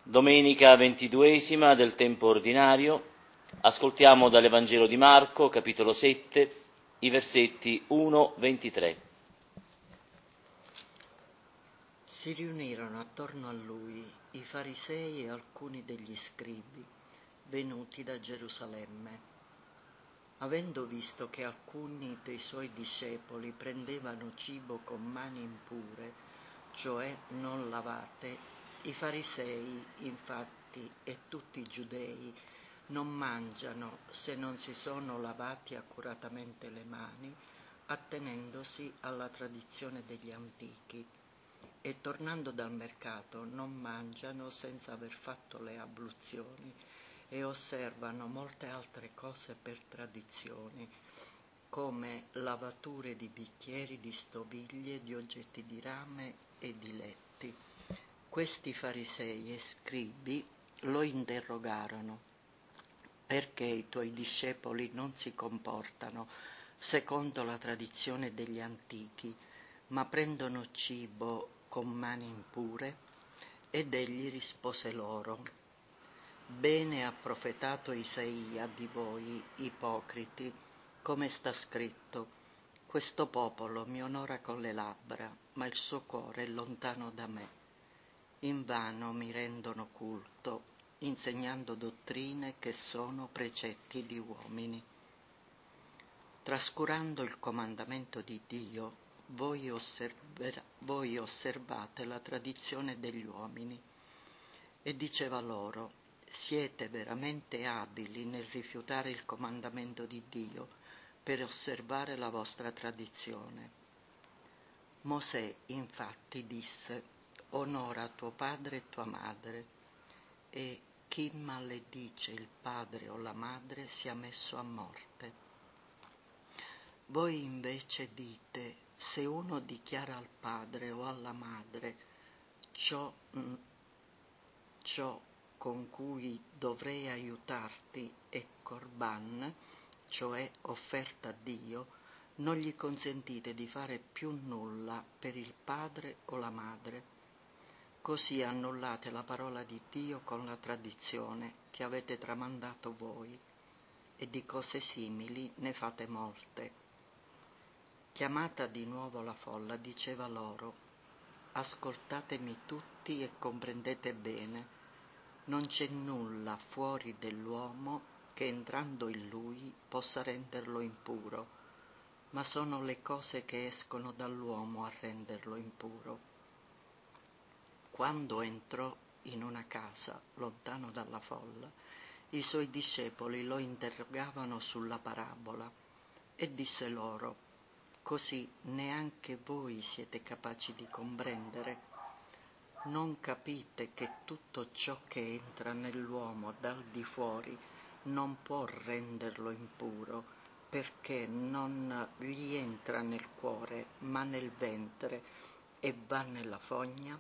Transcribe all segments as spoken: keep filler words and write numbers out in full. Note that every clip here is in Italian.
Domenica ventiduesima del tempo ordinario, ascoltiamo dall'Evangelo di Marco, capitolo sette, i versetti uno ventitré. Si riunirono attorno a lui i farisei e alcuni degli scribi, venuti da Gerusalemme. Avendo visto che alcuni dei suoi discepoli prendevano cibo con mani impure, cioè non lavate, i farisei, infatti, e tutti i giudei non mangiano se non si sono lavati accuratamente le mani, attenendosi alla tradizione degli antichi, e tornando dal mercato non mangiano senza aver fatto le abluzioni, e osservano molte altre cose per tradizioni, come lavature di bicchieri, di stoviglie, di oggetti di rame e di letti. Questi farisei e scribi lo interrogarono: perché i tuoi discepoli non si comportano secondo la tradizione degli antichi, ma prendono cibo con mani impure? Ed egli rispose loro: bene ha profetato Isaia di voi, ipocriti, come sta scritto: questo popolo mi onora con le labbra, ma il suo cuore è lontano da me. Invano mi rendono culto, insegnando dottrine che sono precetti di uomini. Trascurando il comandamento di Dio, voi, osserver- voi osservate la tradizione degli uomini. E diceva loro: siete veramente abili nel rifiutare il comandamento di Dio per osservare la vostra tradizione. Mosè infatti disse: onora tuo padre e tua madre, e chi maledice il padre o la madre sia messo a morte. Voi invece dite: se uno dichiara al padre o alla madre ciò, ciò con cui dovrei aiutarti è Corban, cioè offerta a Dio, non gli consentite di fare più nulla per il padre o la madre. Così annullate la parola di Dio con la tradizione che avete tramandato voi, e di cose simili ne fate molte. Chiamata di nuovo la folla, diceva loro: ascoltatemi tutti e comprendete bene. Non c'è nulla fuori dell'uomo che entrando in lui possa renderlo impuro, ma sono le cose che escono dall'uomo a renderlo impuro. Quando entrò in una casa, lontano dalla folla, i suoi discepoli lo interrogavano sulla parabola, e disse loro: così neanche voi siete capaci di comprendere? Non capite che tutto ciò che entra nell'uomo dal di fuori non può renderlo impuro, perché non gli entra nel cuore, ma nel ventre, e va nella fogna?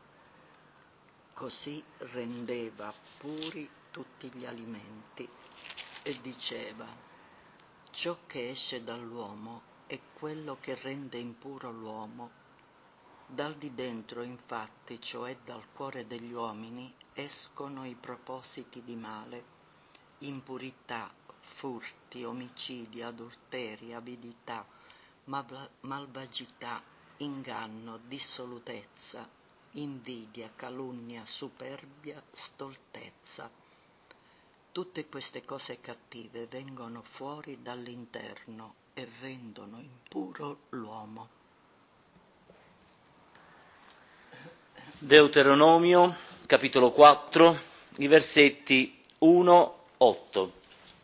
Così rendeva puri tutti gli alimenti, e diceva: ciò che esce dall'uomo è quello che rende impuro l'uomo. Dal di dentro, infatti, cioè dal cuore degli uomini, escono i propositi di male, impurità, furti, omicidi, adulteri, avidità, mal- malvagità, inganno, dissolutezza, invidia, calunnia, superbia, stoltezza. Tutte queste cose cattive vengono fuori dall'interno e rendono impuro l'uomo. Deuteronomio, capitolo quattro, i versetti uno otto.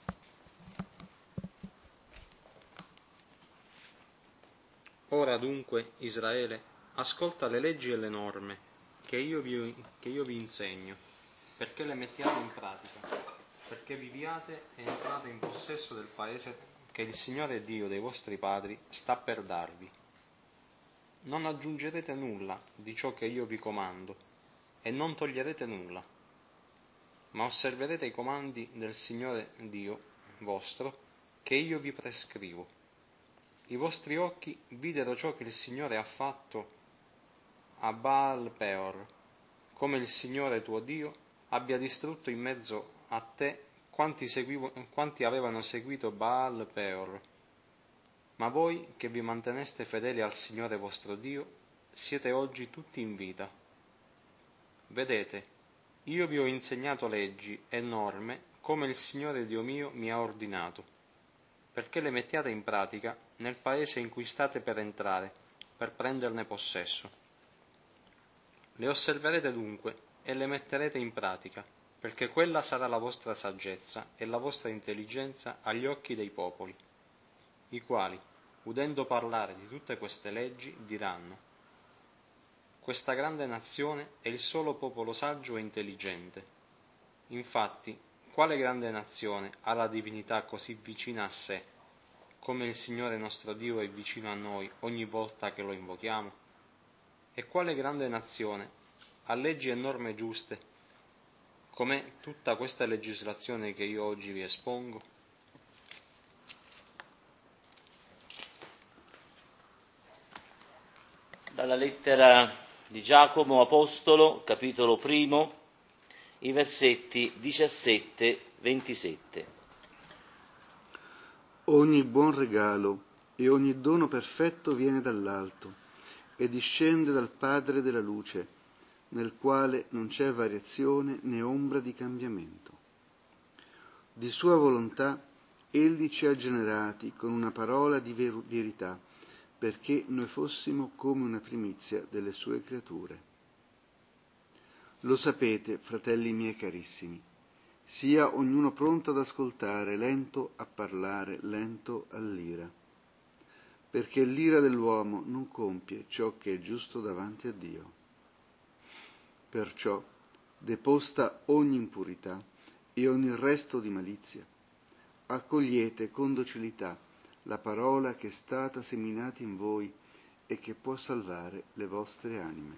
Ora dunque, Israele, ascolta le leggi e le norme che io vi, che io vi insegno, perché le mettiate in pratica, perché viviate e entrate in possesso del paese che il Signore Dio dei vostri padri sta per darvi. Non aggiungerete nulla di ciò che io vi comando, e non toglierete nulla, ma osserverete i comandi del Signore Dio vostro che io vi prescrivo. I vostri occhi videro ciò che il Signore ha fatto a Baal Peor, come il Signore tuo Dio abbia distrutto in mezzo a te quanti, seguivo, quanti avevano seguito Baal Peor. Ma voi, che vi manteneste fedeli al Signore vostro Dio, siete oggi tutti in vita. Vedete, io vi ho insegnato leggi e norme come il Signore Dio mio mi ha ordinato, perché le mettiate in pratica nel paese in cui state per entrare, per prenderne possesso. Le osserverete dunque e le metterete in pratica, perché quella sarà la vostra saggezza e la vostra intelligenza agli occhi dei popoli, i quali, udendo parlare di tutte queste leggi, diranno: questa grande nazione è il solo popolo saggio e intelligente. Infatti, quale grande nazione ha la divinità così vicina a sé, come il Signore nostro Dio è vicino a noi ogni volta che lo invochiamo? E quale grande nazione ha leggi e norme giuste, com'è tutta questa legislazione che io oggi vi espongo? Dalla lettera di Giacomo Apostolo, capitolo primo, i versetti diciassette ventisette. Ogni buon regalo e ogni dono perfetto viene dall'alto e discende dal Padre della luce, nel quale non c'è variazione né ombra di cambiamento. Di sua volontà egli ci ha generati con una parola di ver- verità, perché noi fossimo come una primizia delle sue creature. Lo sapete, fratelli miei carissimi, sia ognuno pronto ad ascoltare, lento a parlare, lento all'ira, perché l'ira dell'uomo non compie ciò che è giusto davanti a Dio. Perciò, deposta ogni impurità e ogni resto di malizia, accogliete con docilità la parola che è stata seminata in voi e che può salvare le vostre anime.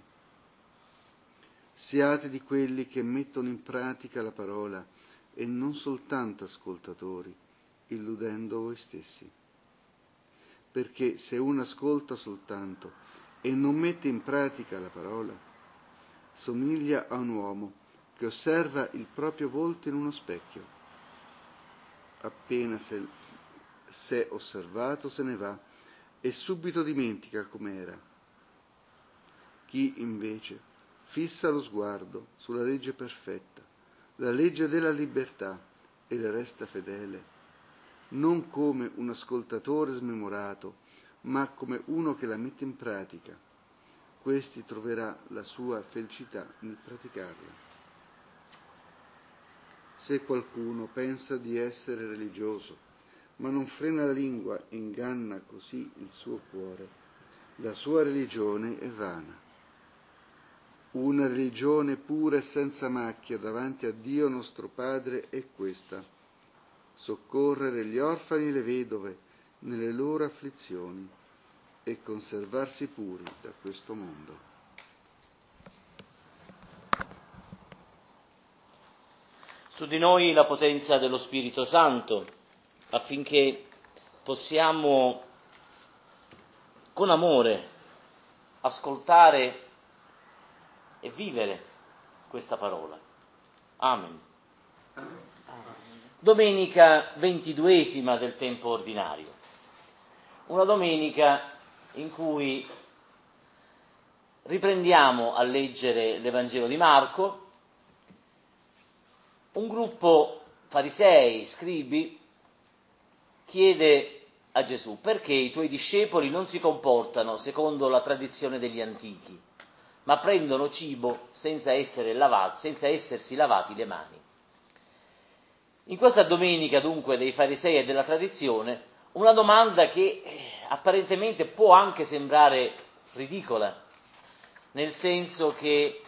Siate di quelli che mettono in pratica la parola e non soltanto ascoltatori, illudendo voi stessi. Perché se uno ascolta soltanto e non mette in pratica la parola, somiglia a un uomo che osserva il proprio volto in uno specchio. Appena se s'è osservato se ne va e subito dimentica com'era. Chi invece fissa lo sguardo sulla legge perfetta, la legge della libertà, e le resta fedele, non come un ascoltatore smemorato, ma come uno che la mette in pratica, questi troverà la sua felicità nel praticarla. Se qualcuno pensa di essere religioso, ma non frena la lingua e inganna così il suo cuore, la sua religione è vana. Una religione pura e senza macchia davanti a Dio nostro Padre è questa: soccorrere gli orfani e le vedove nelle loro afflizioni e conservarsi puri da questo mondo. Su di noi la potenza dello Spirito Santo, affinché possiamo con amore ascoltare e vivere questa parola. Amen. Domenica ventiduesima del tempo ordinario, una domenica in cui riprendiamo a leggere l'Evangelo di Marco. Un gruppo farisei, scribi, chiede a Gesù: perché i tuoi discepoli non si comportano secondo la tradizione degli antichi, ma prendono cibo senza essere lavati, senza essersi lavati le mani? In questa domenica dunque dei farisei e della tradizione, una domanda che apparentemente può anche sembrare ridicola, nel senso che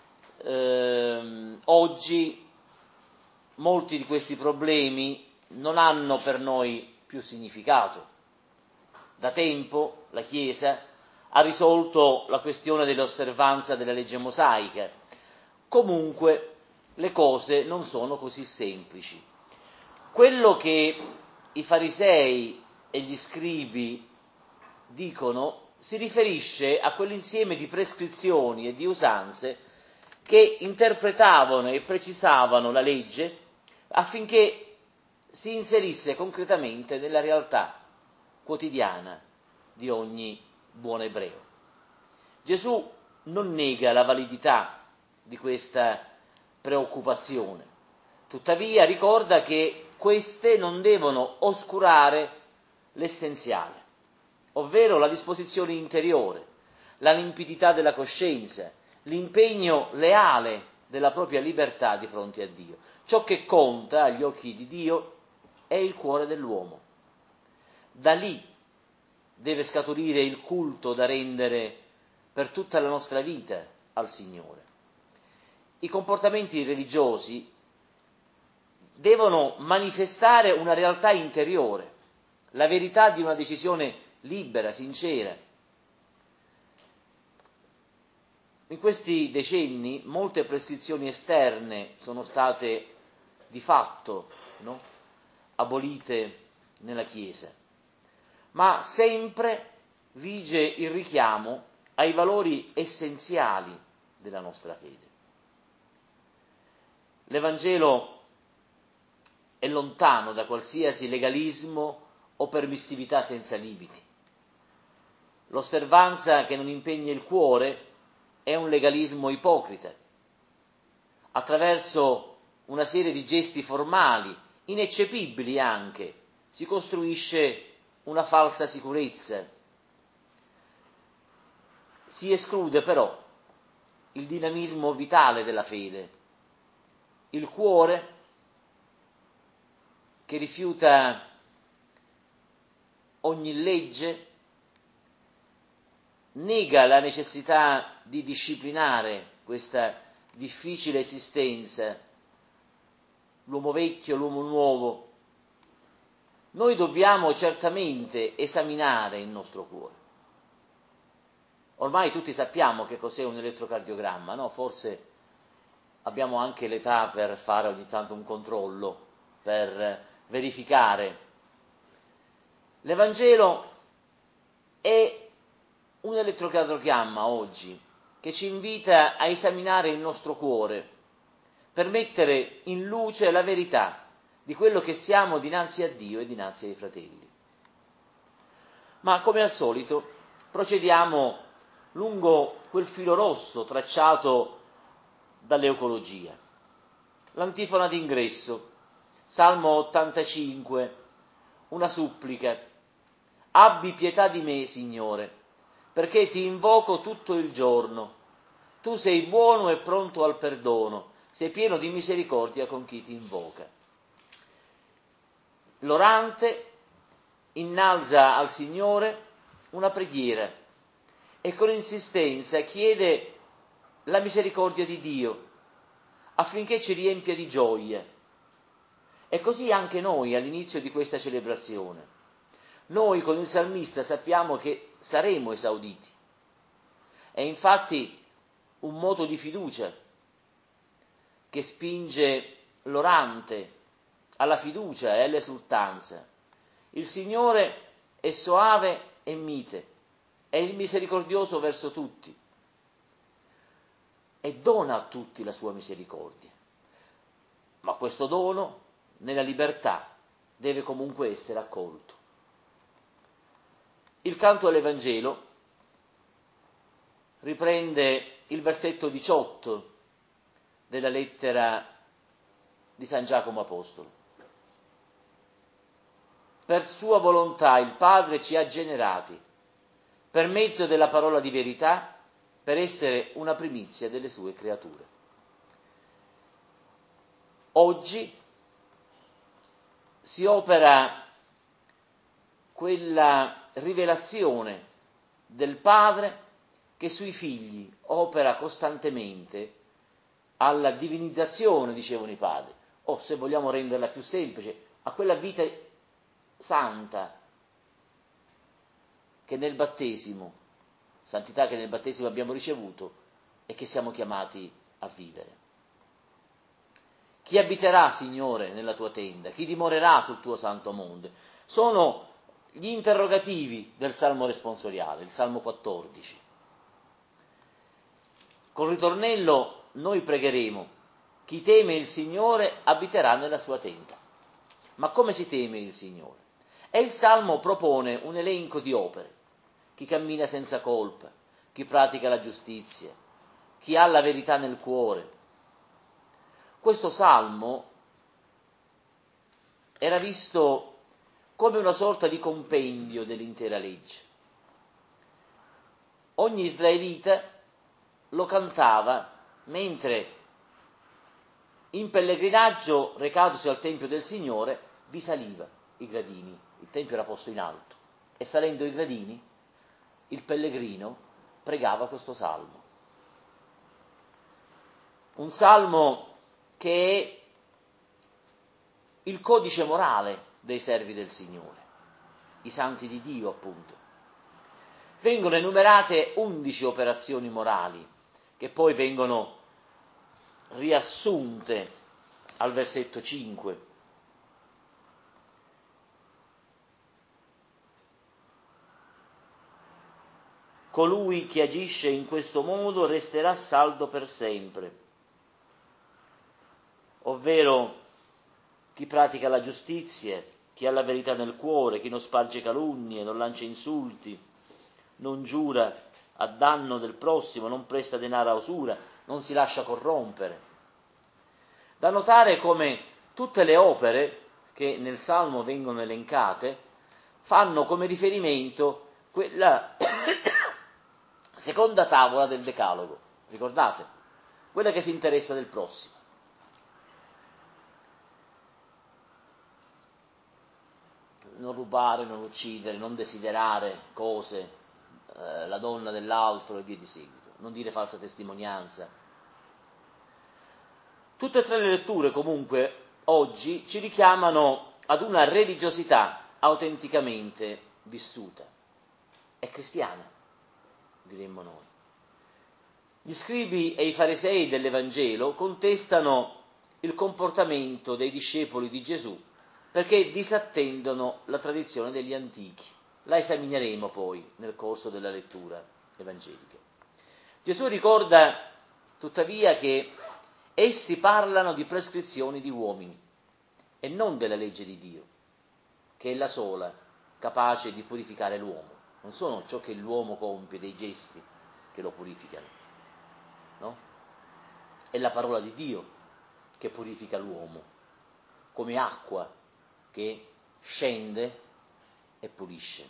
ehm, oggi molti di questi problemi non hanno per noi più significato. Da tempo la Chiesa ha risolto la questione dell'osservanza della legge mosaica. Comunque le cose non sono così semplici. Quello che i farisei e gli scribi dicono si riferisce a quell'insieme di prescrizioni e di usanze che interpretavano e precisavano la legge affinché si inserisse concretamente nella realtà quotidiana di ogni buon ebreo. Gesù non nega la validità di questa preoccupazione, tuttavia ricorda che queste non devono oscurare l'essenziale, ovvero la disposizione interiore, la limpidità della coscienza, l'impegno leale della propria libertà di fronte a Dio. Ciò che conta agli occhi di Dio è il cuore dell'uomo. Da lì deve scaturire il culto da rendere per tutta la nostra vita al Signore. I comportamenti religiosi devono manifestare una realtà interiore, la verità di una decisione libera, sincera. In questi decenni molte prescrizioni esterne sono state di fatto, no, abolite nella Chiesa, ma sempre vige il richiamo ai valori essenziali della nostra fede. L'Evangelo è lontano da qualsiasi legalismo o permissività senza limiti. L'osservanza che non impegna il cuore è un legalismo ipocrita. Attraverso una serie di gesti formali, ineccepibili anche, si costruisce una falsa sicurezza. Si esclude però il dinamismo vitale della fede, il cuore che rifiuta ogni legge, nega la necessità di disciplinare questa difficile esistenza, l'uomo vecchio, l'uomo nuovo. Noi dobbiamo certamente esaminare il nostro cuore. Ormai tutti sappiamo che cos'è un elettrocardiogramma, no? Forse abbiamo anche l'età per fare ogni tanto un controllo, per verificare. L'Evangelo è un elettrocardiogramma oggi che ci invita a esaminare il nostro cuore per mettere in luce la verità di quello che siamo dinanzi a Dio e dinanzi ai fratelli. Ma come al solito procediamo lungo quel filo rosso tracciato dall'eukologia. L'antifona d'ingresso, Salmo ottantacinque, una supplica: abbi pietà di me, Signore, perché ti invoco tutto il giorno. Tu sei buono e pronto al perdono, sei pieno di misericordia con chi ti invoca. L'orante innalza al Signore una preghiera e con insistenza chiede la misericordia di Dio affinché ci riempia di gioia. E così anche noi all'inizio di questa celebrazione. Noi con il salmista sappiamo che saremo esauditi. È infatti un moto di fiducia che spinge l'orante alla fiducia e all'esultanza. Il Signore è soave e mite, è il misericordioso verso tutti e dona a tutti la sua misericordia. Ma questo dono, nella libertà, deve comunque essere accolto. Il canto all'Evangelo riprende il versetto diciotto della lettera di San Giacomo Apostolo. Per sua volontà il Padre ci ha generati, per mezzo della parola di verità, per essere una primizia delle sue creature. Oggi si opera quella rivelazione del Padre che sui figli opera costantemente alla divinizzazione, dicevano i padri, o se vogliamo renderla più semplice, a quella vita santa che nel battesimo, santità che nel battesimo abbiamo ricevuto e che siamo chiamati a vivere. Chi abiterà, Signore, nella tua tenda? Chi dimorerà sul tuo santo monte? Sono gli interrogativi del Salmo responsoriale, il Salmo quattordici. Col ritornello noi pregheremo: chi teme il Signore abiterà nella sua tenda. Ma come si teme il Signore? E il Salmo propone un elenco di opere: chi cammina senza colpa, chi pratica la giustizia, chi ha la verità nel cuore. Questo Salmo era visto come una sorta di compendio dell'intera legge. Ogni israelita lo cantava mentre in pellegrinaggio, recatosi al Tempio del Signore, vi saliva i gradini. Il Tempio era posto in alto e salendo i gradini il pellegrino pregava questo salmo. Un salmo che è il codice morale dei servi del Signore, i santi di Dio appunto. Vengono enumerate undici operazioni morali che poi vengono riassunte al versetto cinque. Colui che agisce in questo modo resterà saldo per sempre, ovvero chi pratica la giustizia, chi ha la verità nel cuore, chi non sparge calunnie, non lancia insulti, non giura a danno del prossimo, non presta denaro a usura, non si lascia corrompere. Da notare come tutte le opere che nel Salmo vengono elencate fanno come riferimento quella seconda tavola del Decalogo, ricordate? Quella che si interessa del prossimo. Non rubare, non uccidere, non desiderare cose, eh, la donna dell'altro e via di seguito, non dire falsa testimonianza. Tutte e tre le letture comunque oggi ci richiamano ad una religiosità autenticamente vissuta. È cristiana, diremmo noi. Gli scribi e i farisei dell'Evangelo contestano il comportamento dei discepoli di Gesù perché disattendono la tradizione degli antichi. La esamineremo poi nel corso della lettura evangelica. Gesù ricorda tuttavia che essi parlano di prescrizioni di uomini e non della legge di Dio, che è la sola capace di purificare l'uomo. Non sono ciò che l'uomo compie, dei gesti, che lo purificano, no? È la parola di Dio che purifica l'uomo, come acqua che scende e pulisce.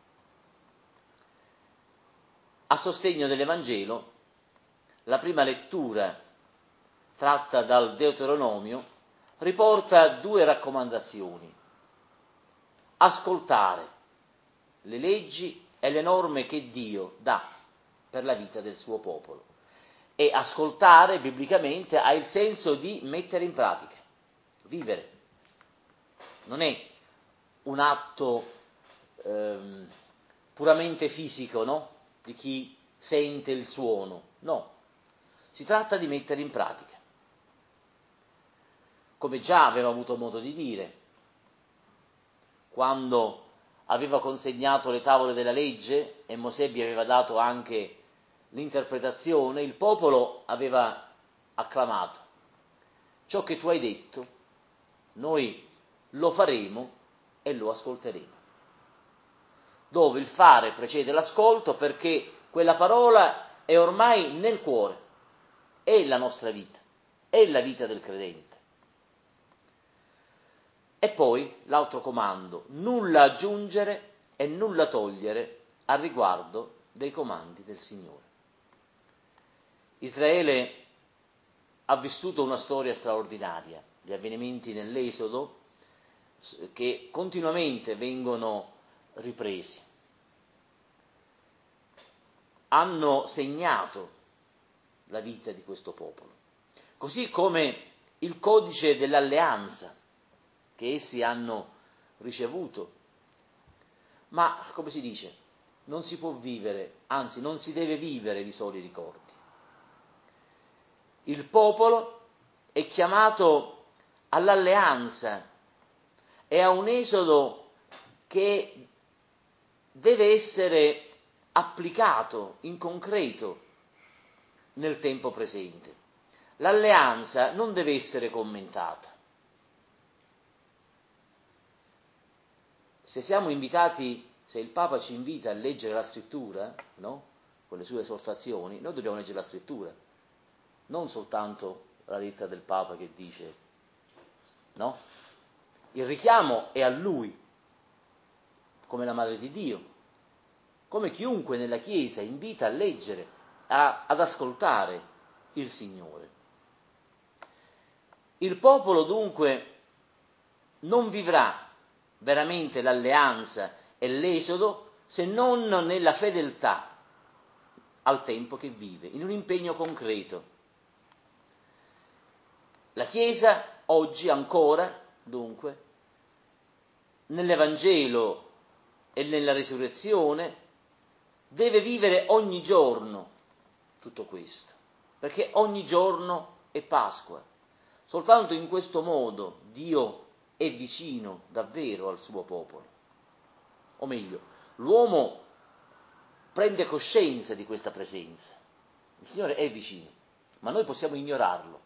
A sostegno dell'Evangelo, la prima lettura tratta dal Deuteronomio riporta due raccomandazioni: ascoltare le leggi e le norme che Dio dà per la vita del suo popolo. E ascoltare biblicamente ha il senso di mettere in pratica, vivere. Non è un atto ehm, puramente fisico, no? Di chi sente il suono, no. Si tratta di mettere in pratica. Come già aveva avuto modo di dire, quando aveva consegnato le tavole della legge e Mosè vi aveva dato anche l'interpretazione, il popolo aveva acclamato: ciò che tu hai detto, noi lo faremo e lo ascolteremo. Dove il fare precede l'ascolto, perché quella parola è ormai nel cuore, è la nostra vita, è la vita del credente. E poi l'altro comando: nulla aggiungere e nulla togliere al riguardo dei comandi del Signore. Israele ha vissuto una storia straordinaria, gli avvenimenti nell'Esodo che continuamente vengono ripresi, hanno segnato la vita di questo popolo, così come il codice dell'alleanza che essi hanno ricevuto. Ma, come si dice, non si può vivere, anzi non si deve vivere di soli ricordi. Il popolo è chiamato all'alleanza e a un esodo che deve essere applicato in concreto nel tempo presente. l'alleanza non deve essere commentata. Se siamo invitati, se il Papa ci invita a leggere la scrittura, no? Con le sue esortazioni, noi dobbiamo leggere la scrittura, non soltanto la lettera del Papa che dice, no? Il richiamo è a Lui, come la Madre di Dio, come chiunque nella Chiesa invita a leggere, a, ad ascoltare il Signore. Il popolo dunque non vivrà veramente l'alleanza e l'esodo se non nella fedeltà al tempo che vive, in un impegno concreto. La Chiesa oggi ancora, dunque, nell'Evangelo e nella risurrezione, deve vivere ogni giorno tutto questo, perché ogni giorno è Pasqua. Soltanto in questo modo Dio è vicino davvero al suo popolo. O meglio, l'uomo prende coscienza di questa presenza. Il Signore è vicino, ma noi possiamo ignorarlo.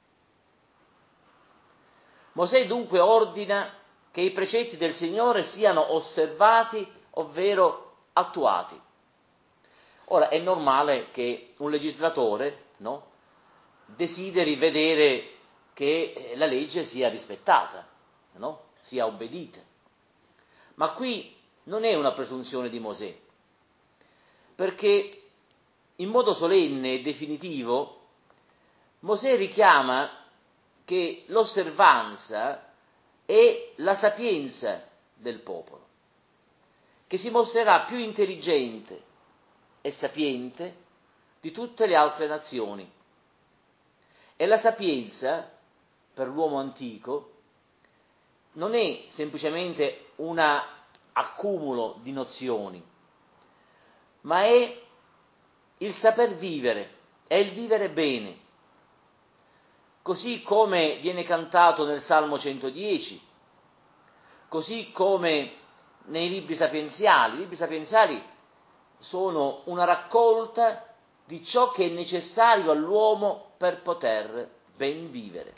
Mosè dunque ordina che i precetti del Signore siano osservati, ovvero attuati. Ora, è normale che un legislatore, no, desideri vedere che la legge sia rispettata, no, sia obbedita. Ma qui non è una presunzione di Mosè, perché in modo solenne e definitivo Mosè richiama che l'osservanza è la sapienza del popolo, che si mostrerà più intelligente e sapiente di tutte le altre nazioni. E la sapienza, per l'uomo antico, non è semplicemente un accumulo di nozioni, ma è il saper vivere, è il vivere bene. Così come viene cantato nel Salmo centodieci, così come nei libri sapienziali. I libri sapienziali sono una raccolta di ciò che è necessario all'uomo per poter ben vivere.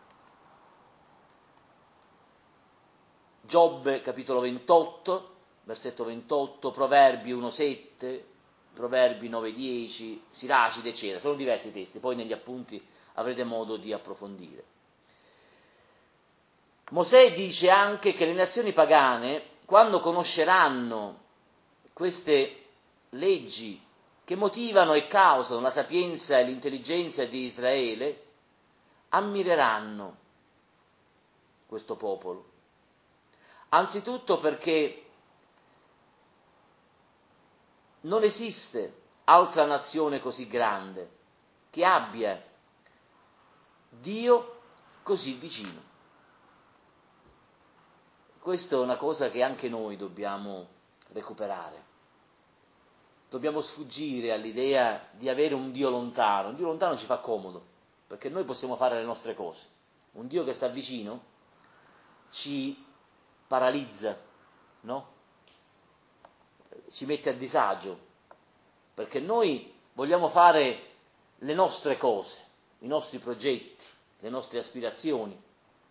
Giobbe, capitolo ventotto, versetto ventotto, Proverbi uno sette, Proverbi nove dieci, Siracide, eccetera. Sono diversi testi, poi negli appunti avrete modo di approfondire. Mosè dice anche che le nazioni pagane, quando conosceranno queste leggi che motivano e causano la sapienza e l'intelligenza di Israele, ammireranno questo popolo. Anzitutto perché non esiste altra nazione così grande che abbia Dio così vicino. Questa è una cosa che anche noi dobbiamo recuperare. Dobbiamo sfuggire all'idea di avere un Dio lontano. Un Dio lontano ci fa comodo, perché noi possiamo fare le nostre cose. Un Dio che sta vicino ci paralizza, no? Ci mette a disagio, perché noi vogliamo fare le nostre cose, i nostri progetti, le nostre aspirazioni,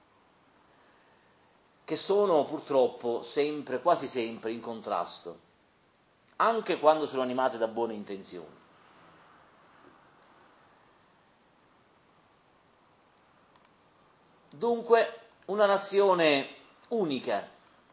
che sono purtroppo sempre, quasi sempre in contrasto, anche quando sono animate da buone intenzioni. Dunque, una nazione unica,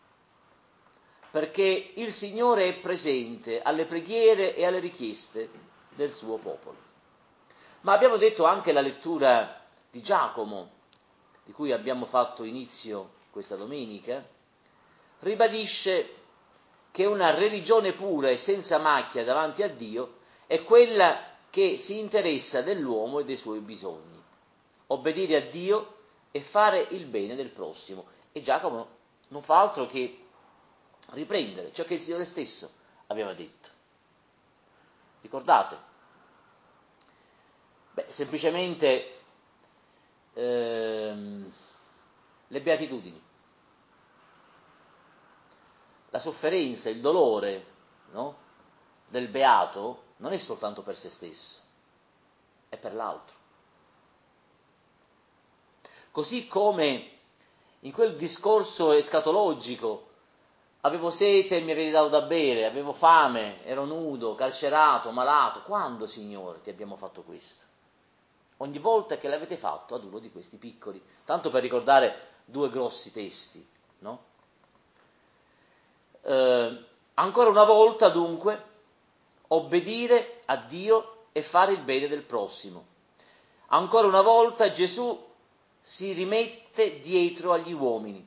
perché il Signore è presente alle preghiere e alle richieste del suo popolo. Ma abbiamo detto anche la lettura di Giacomo, di cui abbiamo fatto inizio questa domenica, ribadisce che una religione pura e senza macchia davanti a Dio è quella che si interessa dell'uomo e dei suoi bisogni, obbedire a Dio e fare il bene del prossimo. E Giacomo non fa altro che riprendere ciò che il Signore stesso aveva detto. Ricordate? Beh, semplicemente ehm, le beatitudini, la sofferenza, il dolore, no, del beato non è soltanto per se stesso, è per l'altro. Così come in quel discorso escatologico, avevo sete e mi avete dato da bere, avevo fame, ero nudo, carcerato, malato. Quando, Signore, ti abbiamo fatto questo? Ogni volta che l'avete fatto ad uno di questi piccoli. Tanto per ricordare due grossi testi, no? Eh, ancora una volta, dunque, obbedire a Dio e fare il bene del prossimo. Ancora una volta Gesù si rimette dietro agli uomini.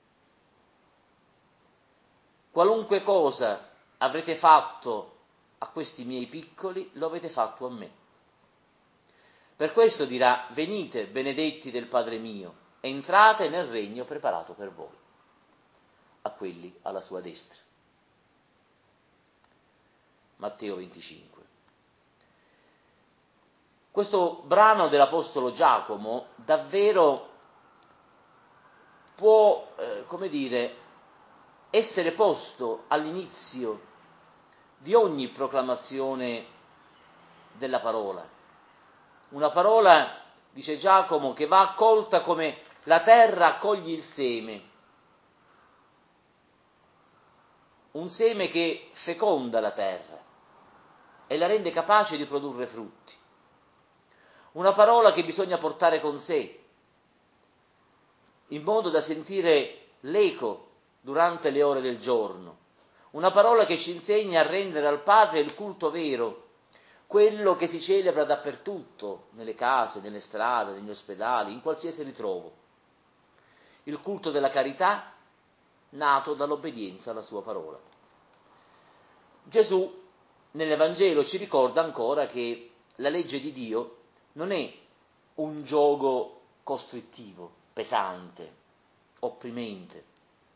Qualunque cosa avrete fatto a questi miei piccoli, lo avete fatto a me. Per questo dirà: venite, benedetti del Padre mio, entrate nel regno preparato per voi, a quelli alla sua destra. Matteo venticinque. Questo brano dell'Apostolo Giacomo davvero può, eh, come dire, essere posto all'inizio di ogni proclamazione della parola. Una parola, dice Giacomo, che va accolta come la terra accoglie il seme. Un seme che feconda la terra e la rende capace di produrre frutti. Una parola che bisogna portare con sé, in modo da sentire l'eco durante le ore del giorno. Una parola che ci insegna a rendere al Padre il culto vero, quello che si celebra dappertutto, nelle case, nelle strade, negli ospedali, in qualsiasi ritrovo. Il culto della carità nato dall'obbedienza alla sua parola. Gesù nell'Evangelo ci ricorda ancora che la legge di Dio non è un giogo costrittivo, pesante, opprimente.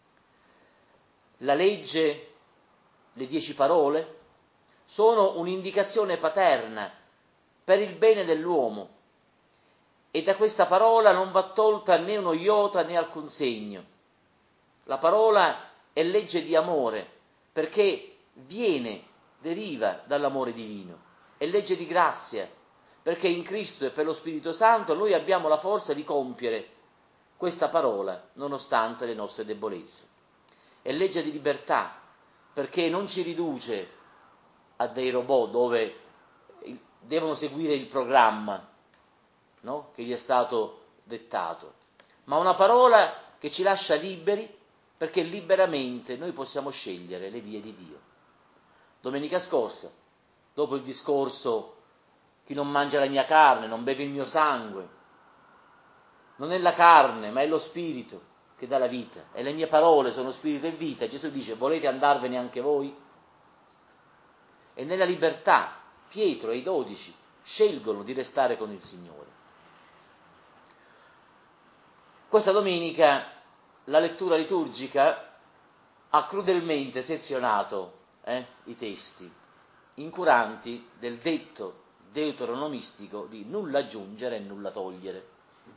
La legge, le dieci parole, sono un'indicazione paterna per il bene dell'uomo e da questa parola non va tolta né uno iota né alcun segno. La parola è legge di amore perché viene, deriva dall'amore divino, è legge di grazia perché in Cristo e per lo Spirito Santo noi abbiamo la forza di compiere questa parola nonostante le nostre debolezze. È legge di libertà perché non ci riduce a dei robot dove devono seguire il programma, no? Che gli è stato dettato, ma una parola che ci lascia liberi perché liberamente noi possiamo scegliere le vie di Dio. Domenica scorsa, dopo il discorso chi non mangia la mia carne, non beve il mio sangue, non è la carne ma è lo spirito che dà la vita e le mie parole sono spirito e vita, Gesù dice: volete andarvene anche voi? E nella libertà Pietro e i dodici scelgono di restare con il Signore. Questa domenica la lettura liturgica ha crudelmente sezionato eh, i testi, incuranti del detto deuteronomistico di nulla aggiungere e nulla togliere.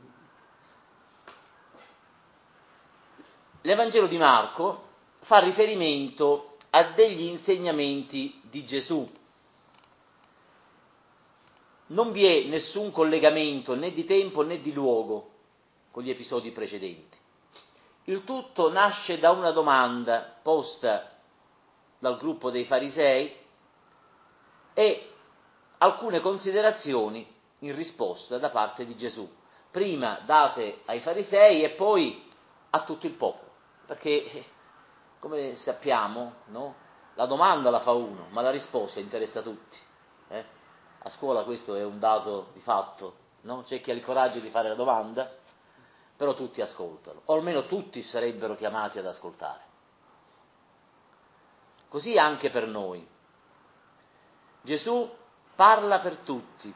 L'Evangelo di Marco fa riferimento a degli insegnamenti di Gesù. Non vi è nessun collegamento né di tempo né di luogo con gli episodi precedenti. Il tutto nasce da una domanda posta dal gruppo dei farisei e alcune considerazioni in risposta da parte di Gesù, prima date ai farisei e poi a tutto il popolo, perché come sappiamo, no? La domanda la fa uno, ma la risposta interessa tutti. Eh? A scuola questo è un dato di fatto, no? C'è chi ha il coraggio di fare la domanda, però tutti ascoltano, o almeno tutti sarebbero chiamati ad ascoltare. Così anche per noi. Gesù parla per tutti,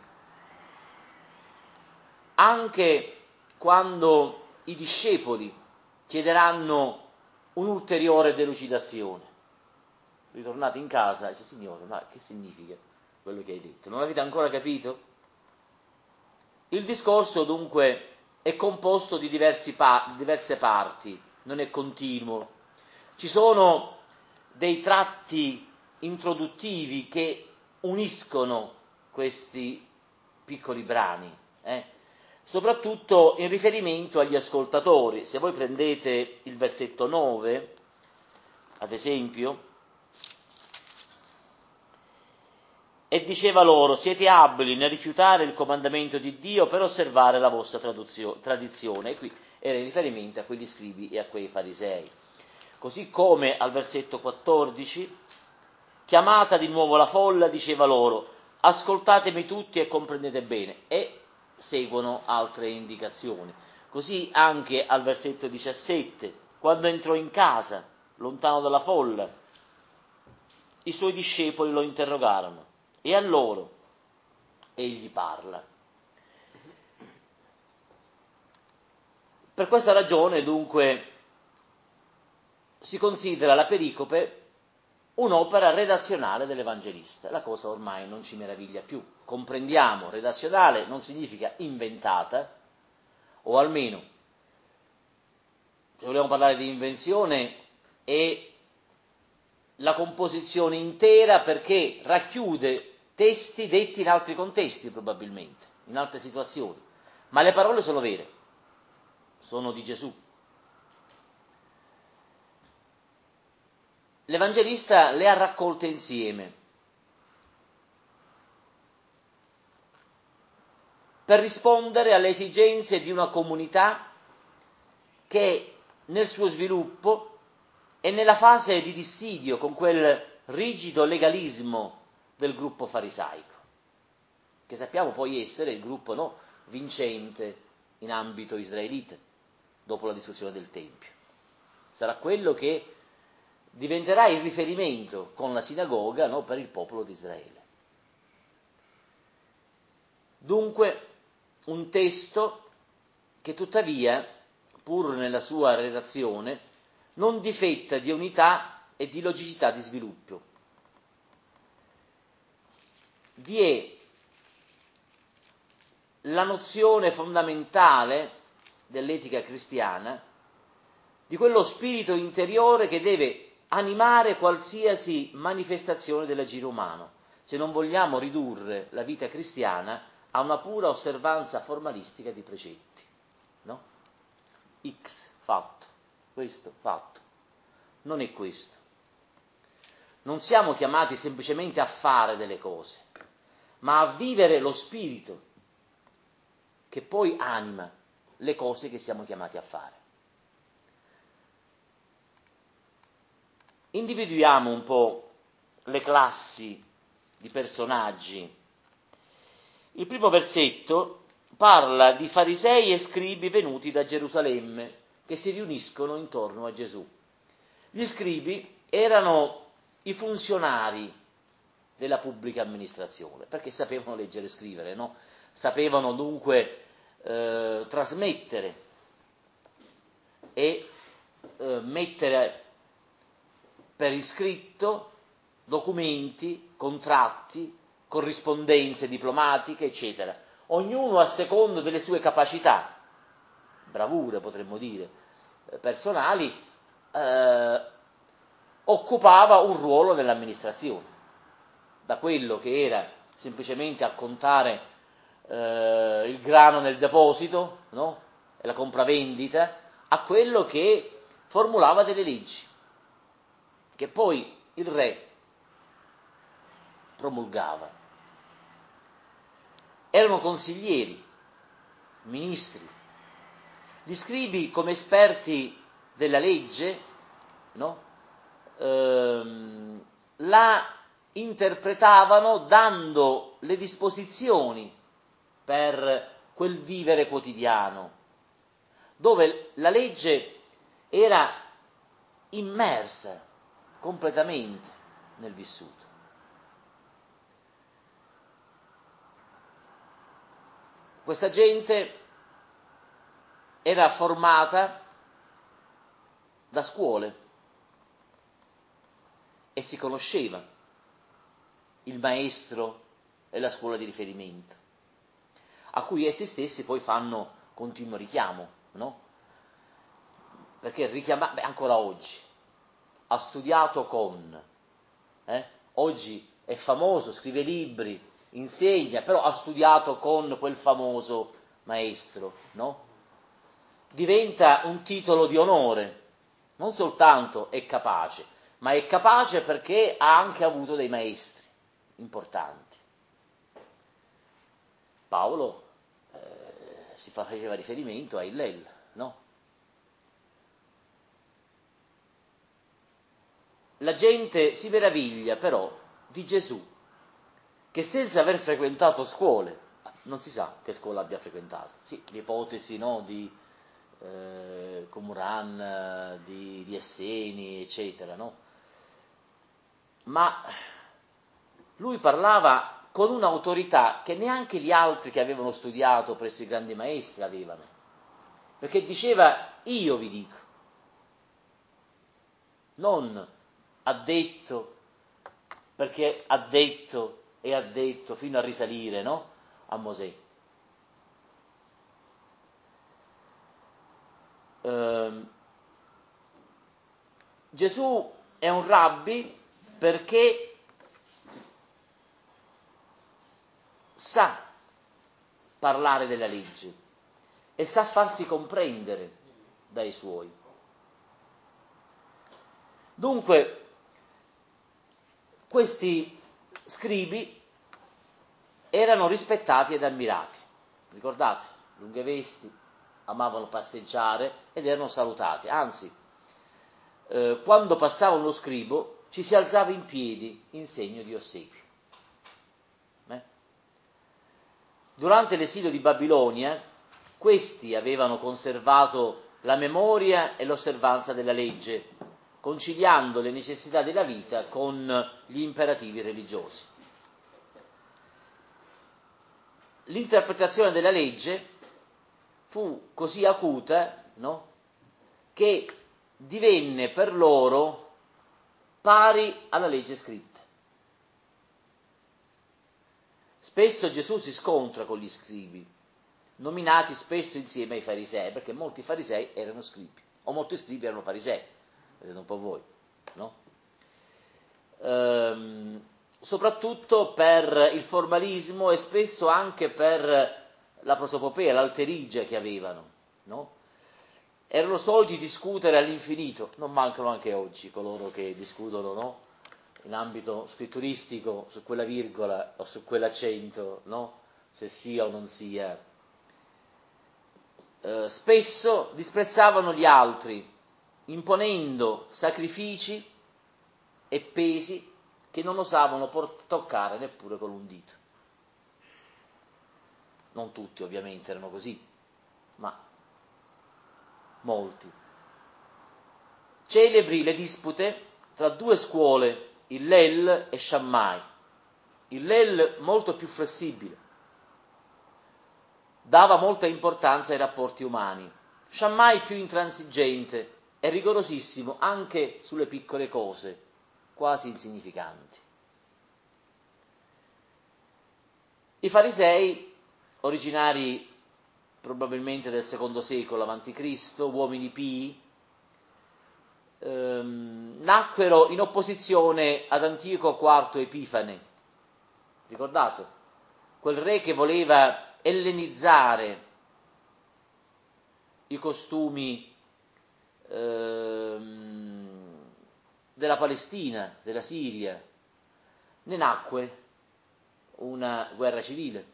anche quando i discepoli chiederanno un'ulteriore delucidazione. Ritornate in casa e dice: Signore, ma che significa quello che hai detto? Non l'avete ancora capito? Il discorso dunque è composto di diversi pa- diverse parti, non è continuo. Ci sono dei tratti introduttivi che uniscono questi piccoli brani, eh? soprattutto in riferimento agli ascoltatori. Se voi prendete il versetto nove, ad esempio, e diceva loro: siete abili nel rifiutare il comandamento di Dio per osservare la vostra traduzio- tradizione. E qui era in riferimento a quegli scribi e a quei farisei. Così come al versetto quattordici, chiamata di nuovo la folla, diceva loro: ascoltatemi tutti e comprendete bene. E seguono altre indicazioni. Così anche al versetto diciassette, quando entrò in casa, lontano dalla folla, i suoi discepoli lo interrogarono. E a loro egli parla. Per questa ragione, dunque, si considera la pericope un'opera redazionale dell'Evangelista. La cosa ormai non ci meraviglia più. Comprendiamo, redazionale non significa inventata, o almeno, se vogliamo parlare di invenzione, è la composizione intera perché racchiude testi detti in altri contesti, probabilmente, in altre situazioni. Ma le parole sono vere, sono di Gesù. L'Evangelista le ha raccolte insieme per rispondere alle esigenze di una comunità che nel suo sviluppo è nella fase di dissidio con quel rigido legalismo del gruppo farisaico, che sappiamo poi essere il gruppo no, vincente in ambito israelita dopo la distruzione del Tempio. Sarà quello che diventerà il riferimento con la sinagoga no, per il popolo di Israele. Dunque, un testo che tuttavia, pur nella sua redazione, non difetta di unità e di logicità di sviluppo. Vi è la nozione fondamentale dell'etica cristiana di quello spirito interiore che deve animare qualsiasi manifestazione dell'agire umano, se non vogliamo ridurre la vita cristiana a una pura osservanza formalistica di precetti. No? X fatto, questo fatto. Non è questo. Non siamo chiamati semplicemente a fare delle cose, ma a vivere lo spirito che poi anima le cose che siamo chiamati a fare. Individuiamo un po' le classi di personaggi. Il primo versetto parla di farisei e scribi venuti da Gerusalemme che si riuniscono intorno a Gesù. Gli scribi erano i funzionari della pubblica amministrazione, perché sapevano leggere e scrivere, no? Sapevano dunque eh, trasmettere e eh, mettere per iscritto documenti, contratti, corrispondenze diplomatiche, eccetera. Ognuno a secondo delle sue capacità, bravure potremmo dire, personali, eh, occupava un ruolo nell'amministrazione, da quello che era semplicemente a contare eh, il grano nel deposito, no? E la compravendita, a quello che formulava delle leggi, che poi il re promulgava. Erano consiglieri, ministri. Gli scribi, come esperti della legge, no? ehm, la interpretavano dando le disposizioni per quel vivere quotidiano, dove la legge era immersa completamente nel vissuto. Questa gente era formata da scuole e si conosceva il maestro e la scuola di riferimento, a cui essi stessi poi fanno continuo richiamo, no? Perché richiama, beh, ancora oggi, ha studiato con, eh? Oggi è famoso, scrive libri, insegna, però ha studiato con quel famoso maestro, no? Diventa un titolo di onore, non soltanto è capace, ma è capace perché ha anche avuto dei maestri importanti. Paolo eh, si faceva riferimento a Hillel, no? La gente si meraviglia però di Gesù, che senza aver frequentato scuole, non si sa che scuola abbia frequentato, sì, l'ipotesi, no, di eh, Qumran, di, di Esseni, eccetera, no? Ma lui parlava con un'autorità che neanche gli altri che avevano studiato presso i grandi maestri avevano, perché diceva io vi dico, non ha detto, perché ha detto e ha detto fino a risalire, no? A Mosè. Ehm, Gesù è un rabbi perché sa parlare della legge e sa farsi comprendere dai suoi. Dunque, questi scribi erano rispettati ed ammirati. Ricordate? Lunghe vesti, amavano passeggiare ed erano salutati. Anzi, eh, quando passava uno scribo ci si alzava in piedi in segno di ossequio. Eh? Durante l'esilio di Babilonia, questi avevano conservato la memoria e l'osservanza della legge, conciliando le necessità della vita con gli imperativi religiosi. L'interpretazione della legge fu così acuta, no, che divenne per loro pari alla legge scritta. Spesso Gesù si scontra con gli scribi, nominati spesso insieme ai farisei, perché molti farisei erano scribi, o molti scribi erano farisei, vedete un po' voi, no? Ehm, soprattutto per il formalismo e spesso anche per la prosopopea, l'alterigia che avevano, no? Erano soliti discutere all'infinito, non mancano anche oggi coloro che discutono, no? In ambito scritturistico su quella virgola o su quell'accento, no? Se sia o non sia. Eh, spesso disprezzavano gli altri, imponendo sacrifici e pesi che non osavano por- toccare neppure con un dito. Non tutti ovviamente erano così, ma molti. Celebri le dispute tra due scuole, Hillel e Shammai. Hillel molto più flessibile, dava molta importanza ai rapporti umani. Shammai più intransigente e rigorosissimo anche sulle piccole cose, quasi insignificanti. I farisei, originari probabilmente del secondo secolo avanti Cristo, uomini pii, ehm, nacquero in opposizione ad Antioco quarto Epifane. Ricordate? Quel re che voleva ellenizzare i costumi ehm, della Palestina, della Siria. Ne nacque una guerra civile.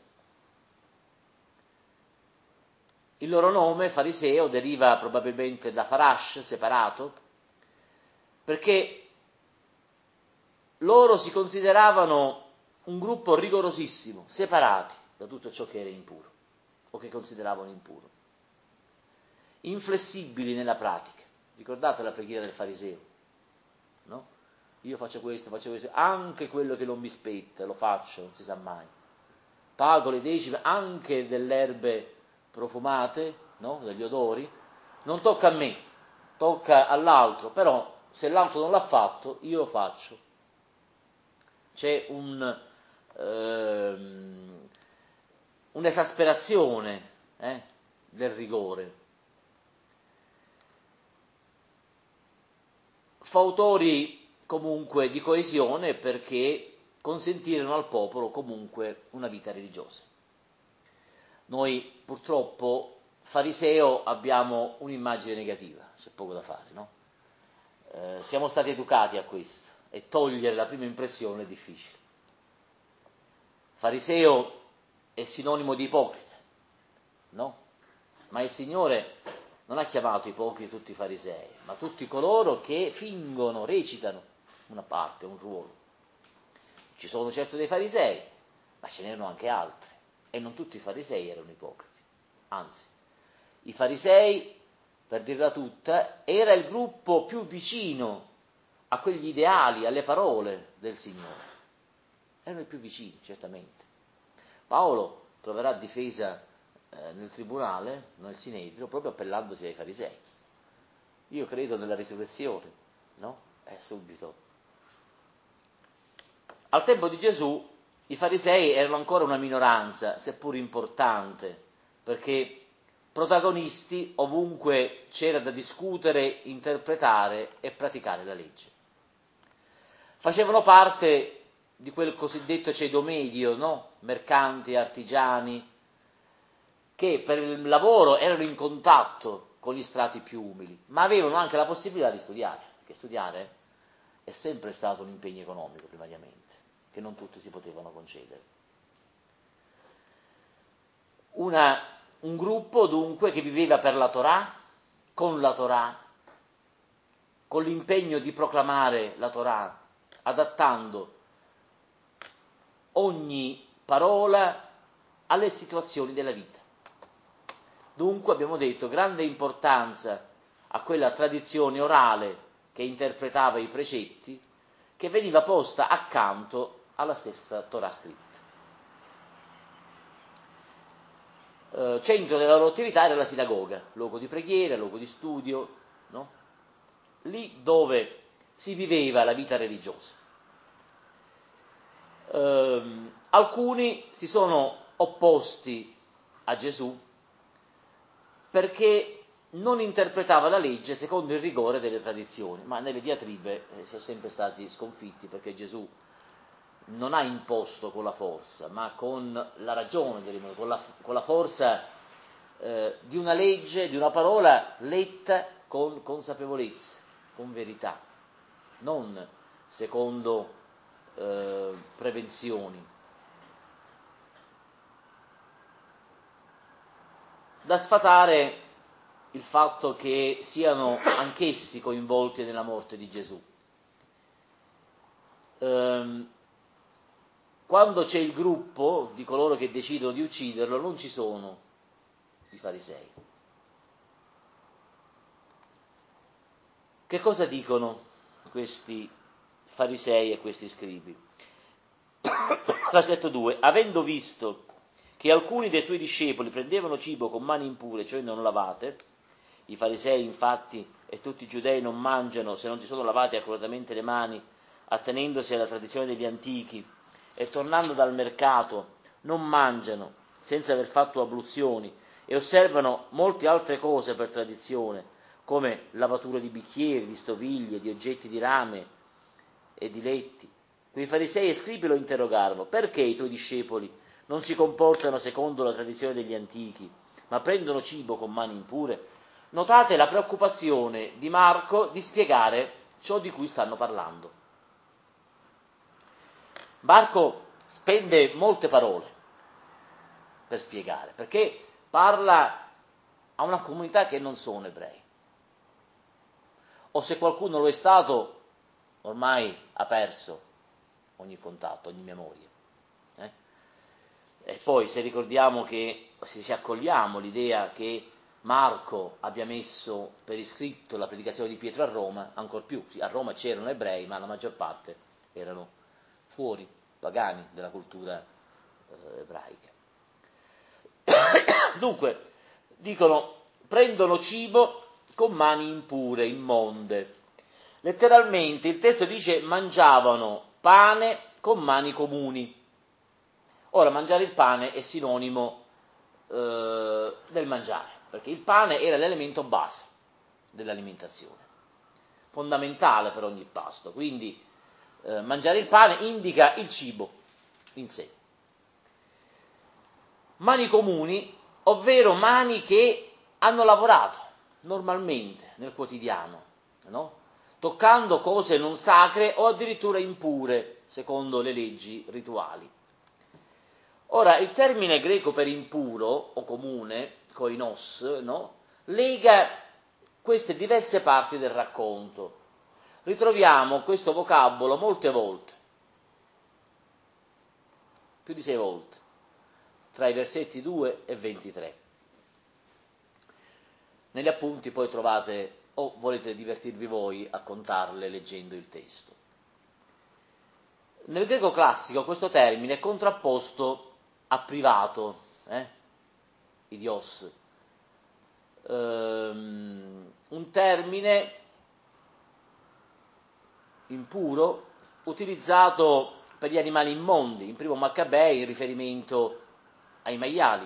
Il loro nome, fariseo, deriva probabilmente da farash, separato, perché loro si consideravano un gruppo rigorosissimo, separati da tutto ciò che era impuro, o che consideravano impuro. Inflessibili nella pratica. Ricordate la preghiera del fariseo? No? Io faccio questo, faccio questo, anche quello che non mi spetta, lo faccio, non si sa mai. Pago le decime anche delle erbe profumate, no? Degli odori, non tocca a me, tocca all'altro, però se l'altro non l'ha fatto, io lo faccio. C'è un, ehm, un'esasperazione eh, del rigore. Fautori comunque di coesione perché consentirono al popolo comunque una vita religiosa. Noi purtroppo fariseo abbiamo un'immagine negativa, c'è poco da fare, no? Eh, siamo stati educati a questo e togliere la prima impressione è difficile. Fariseo è sinonimo di ipocrita, no? Ma il Signore non ha chiamato ipocriti tutti i farisei, ma tutti coloro che fingono, recitano una parte, un ruolo. Ci sono certo dei farisei, ma ce n'erano anche altri, e non tutti i farisei erano ipocriti. Anzi, i farisei, per dirla tutta, era il gruppo più vicino a quegli ideali, alle parole del Signore. Erano i più vicini, certamente. Paolo troverà difesa eh, nel tribunale, nel Sinedrio, proprio appellandosi ai farisei. Io credo nella risurrezione, no? È subito. Al tempo di Gesù i farisei erano ancora una minoranza, seppur importante, perché protagonisti ovunque c'era da discutere, interpretare e praticare la legge. Facevano parte di quel cosiddetto ceto medio, no? Mercanti, artigiani, che per il lavoro erano in contatto con gli strati più umili, ma avevano anche la possibilità di studiare, perché studiare è sempre stato un impegno economico primariamente, che non tutti si potevano concedere. Una, un gruppo dunque che viveva per la Torah, con la Torah, con l'impegno di proclamare la Torah, adattando ogni parola alle situazioni della vita. Dunque abbiamo detto grande importanza a quella tradizione orale che interpretava i precetti, che veniva posta accanto alla stessa Torah scritta. Eh, centro della loro attività era la sinagoga, luogo di preghiera, luogo di studio, no? Lì dove si viveva la vita religiosa. Eh, alcuni si sono opposti a Gesù perché non interpretava la legge secondo il rigore delle tradizioni, ma nelle diatribe eh, sono sempre stati sconfitti, perché Gesù non ha imposto con la forza, ma con la ragione, con la, con la forza eh, di una legge, di una parola letta con consapevolezza, con verità, non secondo eh, prevenzioni. Da sfatare il fatto che siano anch'essi coinvolti nella morte di Gesù. Ehm, quando c'è il gruppo di coloro che decidono di ucciderlo, non ci sono i farisei. Che cosa dicono questi farisei e questi scribi? Versetto due. Avendo visto che alcuni dei suoi discepoli prendevano cibo con mani impure, cioè non lavate, i farisei infatti e tutti i giudei non mangiano se non si sono lavati accuratamente le mani, attenendosi alla tradizione degli antichi, e tornando dal mercato non mangiano senza aver fatto abluzioni, e osservano molte altre cose per tradizione, come lavatura di bicchieri, di stoviglie, di oggetti di rame e di letti. Quei farisei e scribi lo interrogarono: perché i tuoi discepoli non si comportano secondo la tradizione degli antichi, ma prendono cibo con mani impure? Notate la preoccupazione di Marco di spiegare ciò di cui stanno parlando. Marco spende molte parole per spiegare, perché parla a una comunità che non sono ebrei. O se qualcuno lo è stato, ormai ha perso ogni contatto, ogni memoria. Eh? E poi se ricordiamo che, se ci accogliamo l'idea che Marco abbia messo per iscritto la predicazione di Pietro a Roma, ancor più, a Roma c'erano ebrei, ma la maggior parte erano fuori, pagani della cultura eh, ebraica. Dunque, dicono, prendono cibo con mani impure, immonde. Letteralmente il testo dice mangiavano pane con mani comuni. Ora, mangiare il pane è sinonimo eh, del mangiare, perché il pane era l'elemento base dell'alimentazione, fondamentale per ogni pasto, quindi eh, mangiare il pane indica il cibo in sé. Mani comuni ovvero mani che hanno lavorato normalmente nel quotidiano, no? Toccando cose non sacre o addirittura impure, secondo le leggi rituali. Ora, il termine greco per impuro o comune, koinos, no? Lega queste diverse parti del racconto. Ritroviamo questo vocabolo molte volte, più di sei volte, tra i versetti due e ventitré. Negli appunti poi trovate, o volete divertirvi voi a contarle leggendo il testo. Nel greco classico questo termine è contrapposto a privato, eh? idios, um, un termine impuro utilizzato per gli animali immondi, in primo Maccabei in riferimento ai maiali.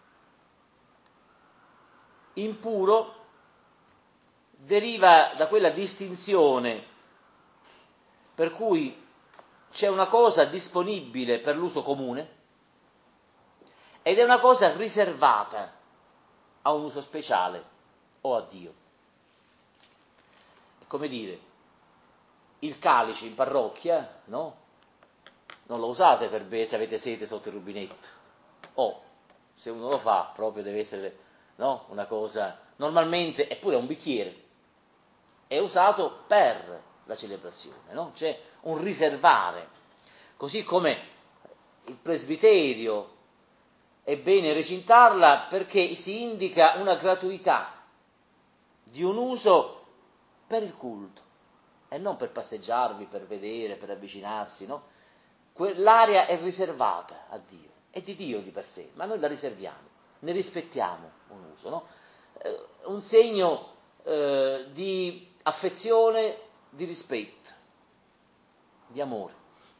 Impuro deriva da quella distinzione per cui c'è una cosa disponibile per l'uso comune ed è una cosa riservata a un uso speciale o a Dio. È come dire, il calice in parrocchia, no? Non lo usate per bere se avete sete sotto il rubinetto. O, se uno lo fa, proprio deve essere, no? Una cosa, normalmente, eppure è un bicchiere, è usato per la celebrazione, no? C'è un riservare, così come il presbiterio è bene recintarla perché si indica una gratuità di un uso per il culto e non per passeggiarvi, per vedere, per avvicinarsi, no? L'area è riservata a Dio, è di Dio di per sé, ma noi la riserviamo, ne rispettiamo un uso, no? Eh, un segno eh, di affezione, di rispetto, di amore.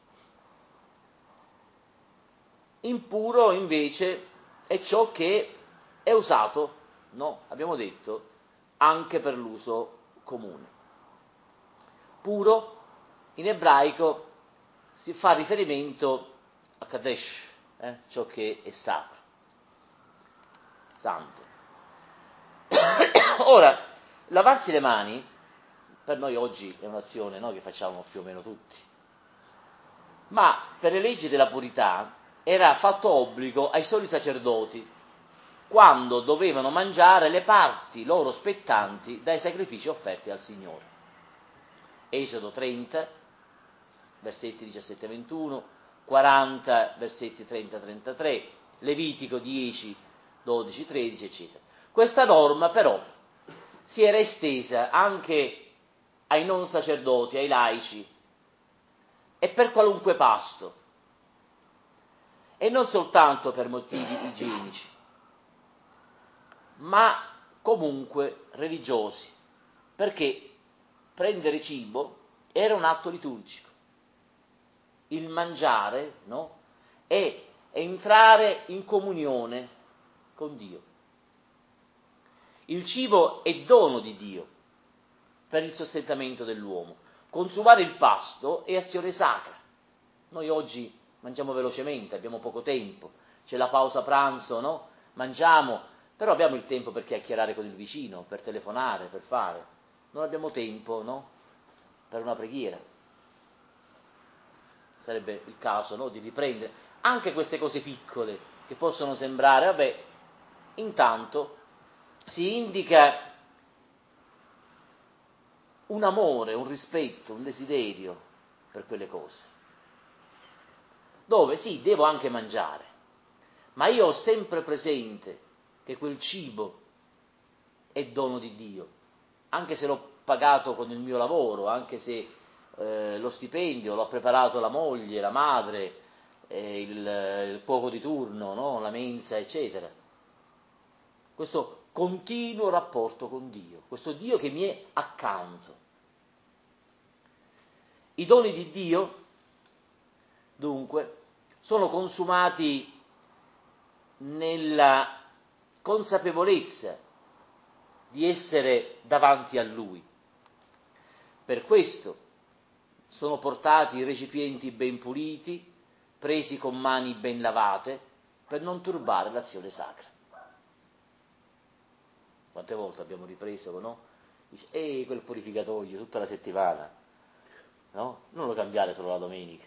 Impuro invece è ciò che è usato, no? Abbiamo detto, anche per l'uso comune. Puro in ebraico si fa riferimento a Kadesh, eh? Ciò che è sacro, santo. Ora, lavarsi le mani per noi oggi è un'azione, no, che facciamo più o meno tutti, ma per le leggi della purità era fatto obbligo ai soli sacerdoti quando dovevano mangiare le parti loro spettanti dai sacrifici offerti al Signore. Esodo trenta, versetti diciassette ventuno, quaranta, versetti trenta trentatré, Levitico dieci, dodici tredici, eccetera. Questa norma però si era estesa anche ai non sacerdoti, ai laici, e per qualunque pasto, e non soltanto per motivi igienici, ma comunque religiosi, perché prendere cibo era un atto liturgico. Il mangiare, no, è entrare in comunione con Dio. Il cibo è dono di Dio per il sostentamento dell'uomo. Consumare il pasto è azione sacra. Noi oggi mangiamo velocemente, abbiamo poco tempo, c'è la pausa pranzo, no? Mangiamo, però abbiamo il tempo per chiacchierare con il vicino, per telefonare, per fare. Non abbiamo tempo, no? Per una preghiera. Sarebbe il caso, no? Di riprendere anche queste cose piccole che possono sembrare, vabbè, intanto si indica un amore, un rispetto, un desiderio per quelle cose. Dove sì, devo anche mangiare, ma io ho sempre presente che quel cibo è dono di Dio, anche se l'ho pagato con il mio lavoro, anche se eh, lo stipendio l'ho preparato la moglie, la madre, eh, il, il cuoco di turno, no? La mensa, eccetera. Questo continuo rapporto con Dio, questo Dio che mi è accanto. I doni di Dio, dunque, sono consumati nella consapevolezza di essere davanti a Lui. Per questo sono portati i recipienti ben puliti, presi con mani ben lavate, per non turbare l'azione sacra. Quante volte abbiamo ripreso, no? Dice, ehi, quel purificatoio tutta la settimana, no? Non lo cambiare solo la domenica.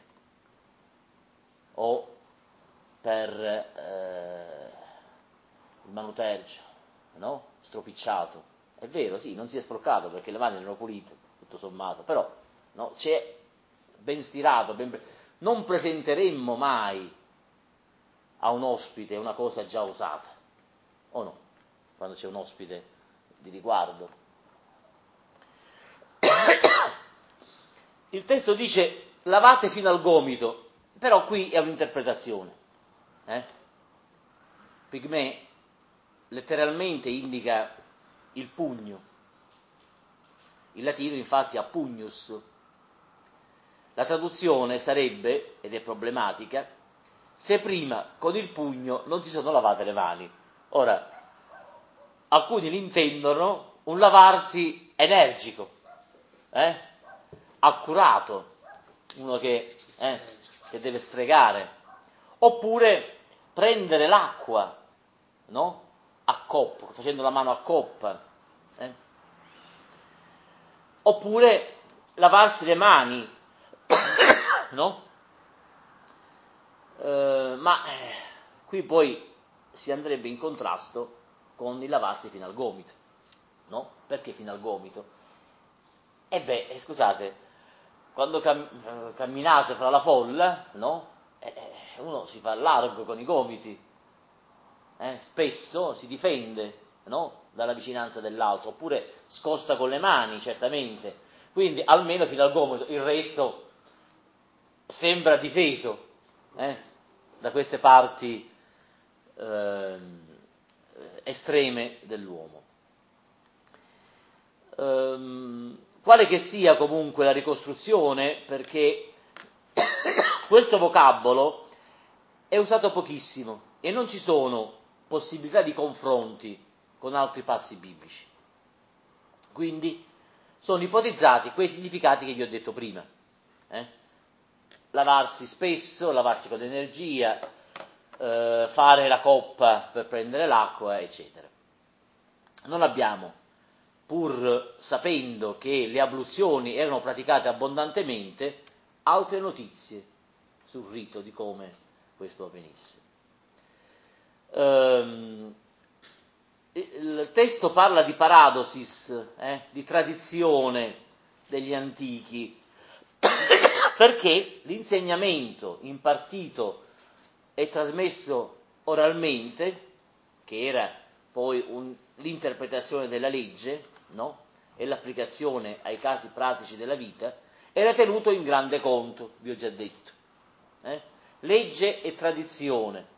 O per eh, il manutergio, no? Stropicciato. È vero, sì, non si è sporcato perché le mani erano pulite, tutto sommato, però no, c'è ben stirato, ben pre- non presenteremmo mai a un ospite una cosa già usata, o no? Quando c'è un ospite di riguardo. Il testo dice lavate fino al gomito, però qui è un'interpretazione. Eh? Pigmè letteralmente indica il pugno. Il latino infatti ha pugnus. La traduzione sarebbe, ed è problematica, se prima con il pugno non si sono lavate le mani. Ora, alcuni l'intendono un lavarsi energico, eh? accurato, uno che, eh, che deve stregare, oppure prendere l'acqua, no? A coppa, facendo la mano a coppa, eh? Oppure lavarsi le mani, no? Eh, ma eh, qui poi si andrebbe in contrasto con il lavarsi fino al gomito, no? Perché fino al gomito? E beh, eh, scusate, quando cam- camminate fra la folla, no? Eh, uno si fa largo con i gomiti, eh? Spesso si difende, no? Dalla vicinanza dell'altro, oppure scosta con le mani, certamente, quindi almeno fino al gomito, il resto sembra difeso, eh? Da queste parti eh, estreme dell'uomo. Um, quale che sia comunque la ricostruzione, perché questo vocabolo è usato pochissimo e non ci sono possibilità di confronti con altri passi biblici. Quindi sono ipotizzati quei significati che vi ho detto prima. Eh? Lavarsi spesso, lavarsi con energia, eh, fare la coppa per prendere l'acqua, eccetera. Non abbiamo, pur sapendo che le abluzioni erano praticate abbondantemente, altre notizie sul rito di come questo avvenisse. Um, il testo parla di paradosis, eh, di tradizione degli antichi, perché l'insegnamento impartito e trasmesso oralmente, che era poi un, l'interpretazione della legge, no? E l'applicazione ai casi pratici della vita, era tenuto in grande conto, vi ho già detto. Eh? Legge e tradizione,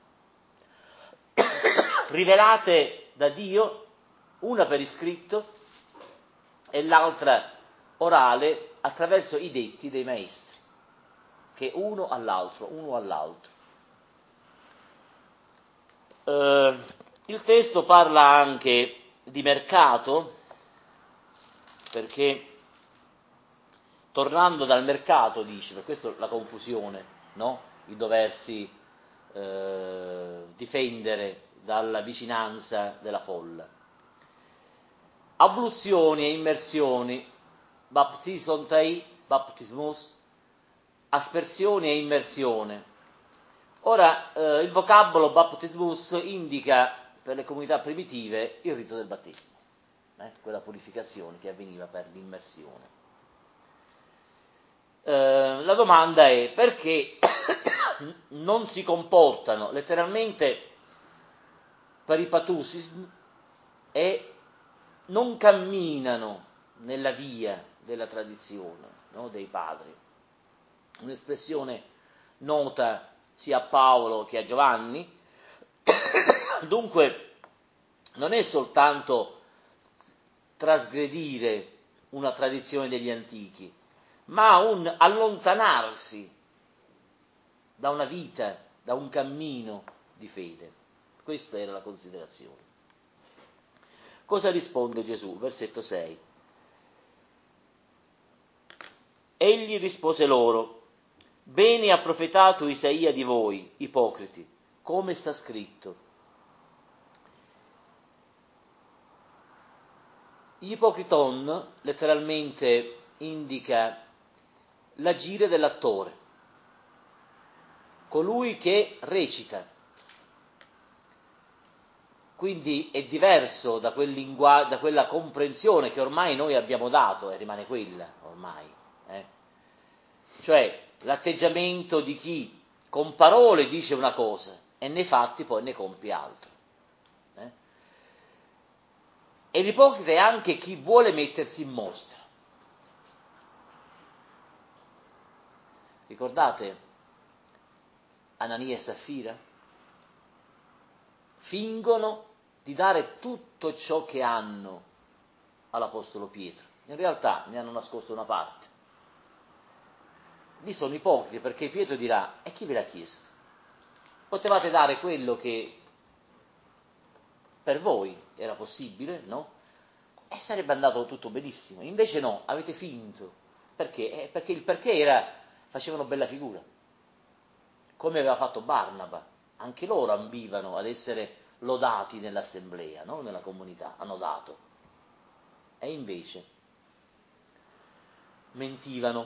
rivelate da Dio, una per iscritto e l'altra orale attraverso i detti dei maestri, che uno all'altro, uno all'altro. Eh, il testo parla anche di mercato, perché tornando dal mercato, dice, per questo la confusione, no? Il doversi eh, difendere dalla vicinanza della folla. Abluzioni e immersioni, baptisontai, baptismus, aspersione e immersione. Ora, eh, il vocabolo baptismus indica per le comunità primitive il rito del battesimo, eh, quella purificazione che avveniva per l'immersione. Eh, la domanda è perché non si comportano letteralmente peripatousis e non camminano nella via della tradizione, no, dei padri. Un'espressione nota sia a Paolo che a Giovanni. Dunque non è soltanto trasgredire una tradizione degli antichi, ma un allontanarsi da una vita, da un cammino di fede. Questa era la considerazione. Cosa risponde Gesù? Versetto sei. Egli rispose loro: bene ha profetato Isaia di voi, ipocriti, come sta scritto. Ipocriton letteralmente indica l'agire dell'attore, colui che recita. Quindi è diverso da, quel lingua- da quella comprensione che ormai noi abbiamo dato, e rimane quella ormai. Eh? Cioè l'atteggiamento di chi con parole dice una cosa e nei fatti poi ne compie altro. Eh? E l'ipocrita è anche chi vuole mettersi in mostra. Ricordate Anania e Saffira? Fingono di dare tutto ciò che hanno all'Apostolo Pietro. In realtà ne hanno nascosto una parte. Lì sono ipocriti perché Pietro dirà: e chi ve l'ha chiesto? Potevate dare quello che per voi era possibile, no? E sarebbe andato tutto benissimo. Invece no, avete finto. Perché? Eh, perché il perché era: facevano bella figura. Come aveva fatto Barnaba. Anche loro ambivano ad essere lodati nell'assemblea, no? Nella comunità, hanno dato. E invece mentivano.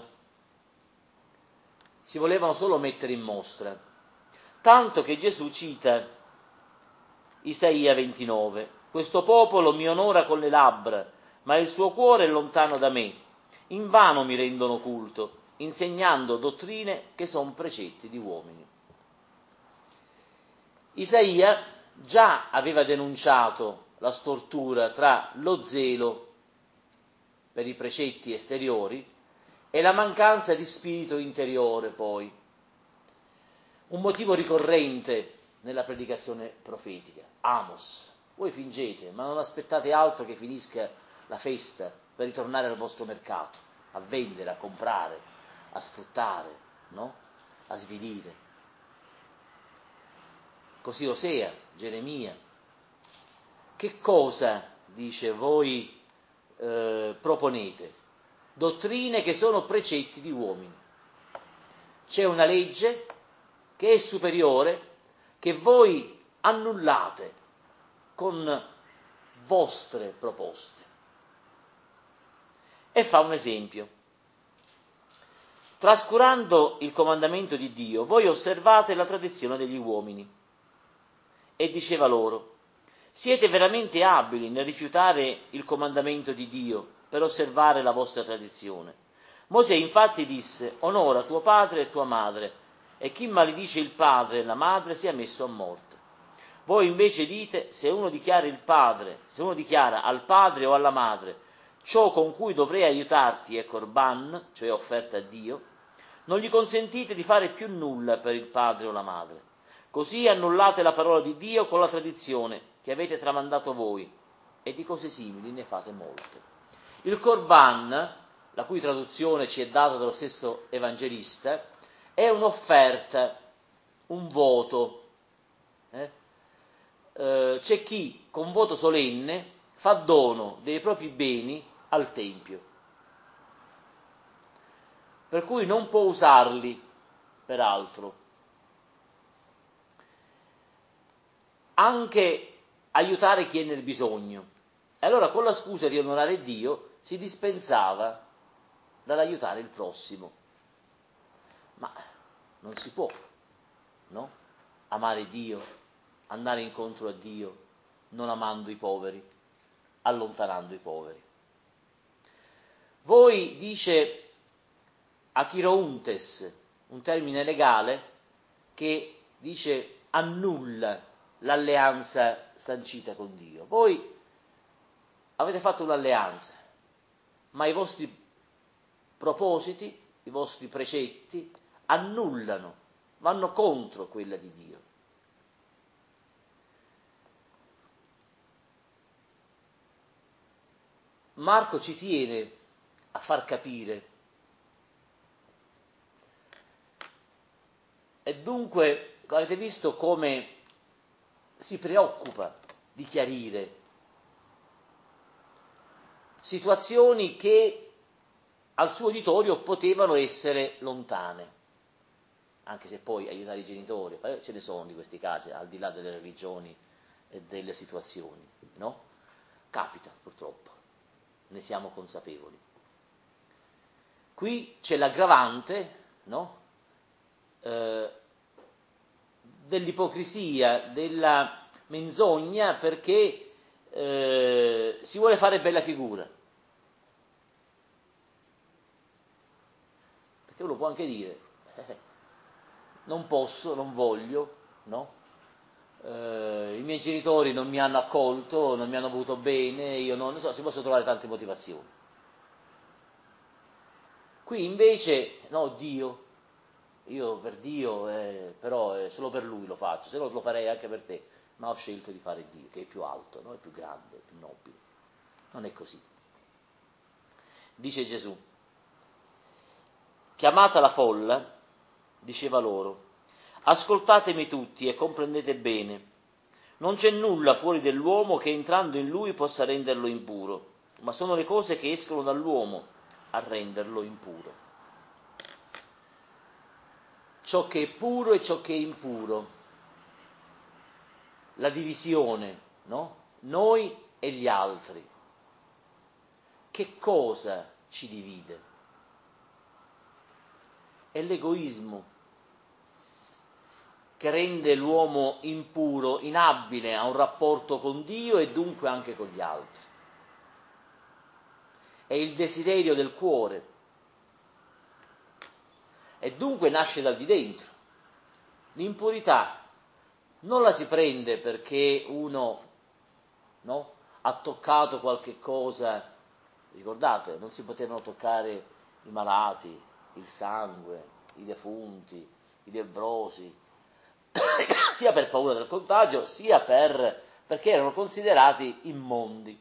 Si volevano solo mettere in mostra. Tanto che Gesù cita Isaia ventinove: questo popolo mi onora con le labbra, ma il suo cuore è lontano da me. Invano mi rendono culto, insegnando dottrine che sono precetti di uomini. Isaia già aveva denunciato la stortura tra lo zelo per i precetti esteriori e la mancanza di spirito interiore poi. Un motivo ricorrente nella predicazione profetica. Amos: voi fingete, ma non aspettate altro che finisca la festa per ritornare al vostro mercato, a vendere, a comprare, a sfruttare, no? A svilire. Così Osea, Geremia. Che cosa, dice, voi eh, proponete? Dottrine che sono precetti di uomini. C'è una legge che è superiore, che voi annullate con vostre proposte. E fa un esempio. Trascurando il comandamento di Dio, voi osservate la tradizione degli uomini. E diceva loro: siete veramente abili nel rifiutare il comandamento di Dio per osservare la vostra tradizione. Mosè infatti disse: onora tuo padre e tua madre, e chi maledice il padre e la madre sia messo a morte. Voi invece dite: se uno dichiara il padre, se uno dichiara al padre o alla madre ciò con cui dovrei aiutarti è corban, cioè offerta a Dio, non gli consentite di fare più nulla per il padre o la madre. Così annullate la parola di Dio con la tradizione che avete tramandato voi, e di cose simili ne fate molte. Il corban, la cui traduzione ci è data dallo stesso evangelista, è un'offerta, un voto. Eh? Eh, c'è chi con voto solenne fa dono dei propri beni al Tempio, per cui non può usarli per altro. Anche aiutare chi è nel bisogno. E allora con la scusa di onorare Dio si dispensava dall'aiutare il prossimo. Ma non si può, no? Amare Dio, andare incontro a Dio, non amando i poveri, allontanando i poveri. Voi, dice achirountes, un termine legale che dice annulla l'alleanza sancita con Dio. Voi avete fatto un'alleanza, ma i vostri propositi, i vostri precetti annullano, vanno contro quella di Dio. Marco ci tiene a far capire. E dunque avete visto come si preoccupa di chiarire situazioni che al suo uditorio potevano essere lontane, anche se poi aiutare i genitori, ce ne sono di questi casi, al di là delle religioni e delle situazioni, no? Capita, purtroppo. ne siamo consapevoli. Qui c'è l'aggravante, no? Eh, dell'ipocrisia, della menzogna, perché eh, si vuole fare bella figura. Perché uno può anche dire, eh, non posso, non voglio, no? Eh, i miei genitori non mi hanno accolto, non mi hanno voluto bene, io non, non so, si possono trovare tante motivazioni. Qui invece, no, Dio, io per Dio, eh, però eh, solo per Lui lo faccio, se no lo farei anche per te, ma ho scelto di fare Dio, che è più alto, no? È più grande, è più nobile. Non è così. Dice Gesù, chiamata la folla, diceva loro, ascoltatemi tutti e comprendete bene, non c'è nulla fuori dell'uomo che entrando in lui possa renderlo impuro, ma sono le cose che escono dall'uomo a renderlo impuro. Ciò che è puro e ciò che è impuro, la divisione, no? Noi e gli altri. Che cosa ci divide? È l'egoismo che rende l'uomo impuro, inabile a un rapporto con Dio e dunque anche con gli altri. È il desiderio del cuore e dunque nasce dal di dentro. L'impurità non la si prende perché uno, no, ha toccato qualche cosa, ricordate, non si potevano toccare i malati, il sangue, i defunti, i lebbrosi, sia per paura del contagio, sia per, perché erano considerati immondi.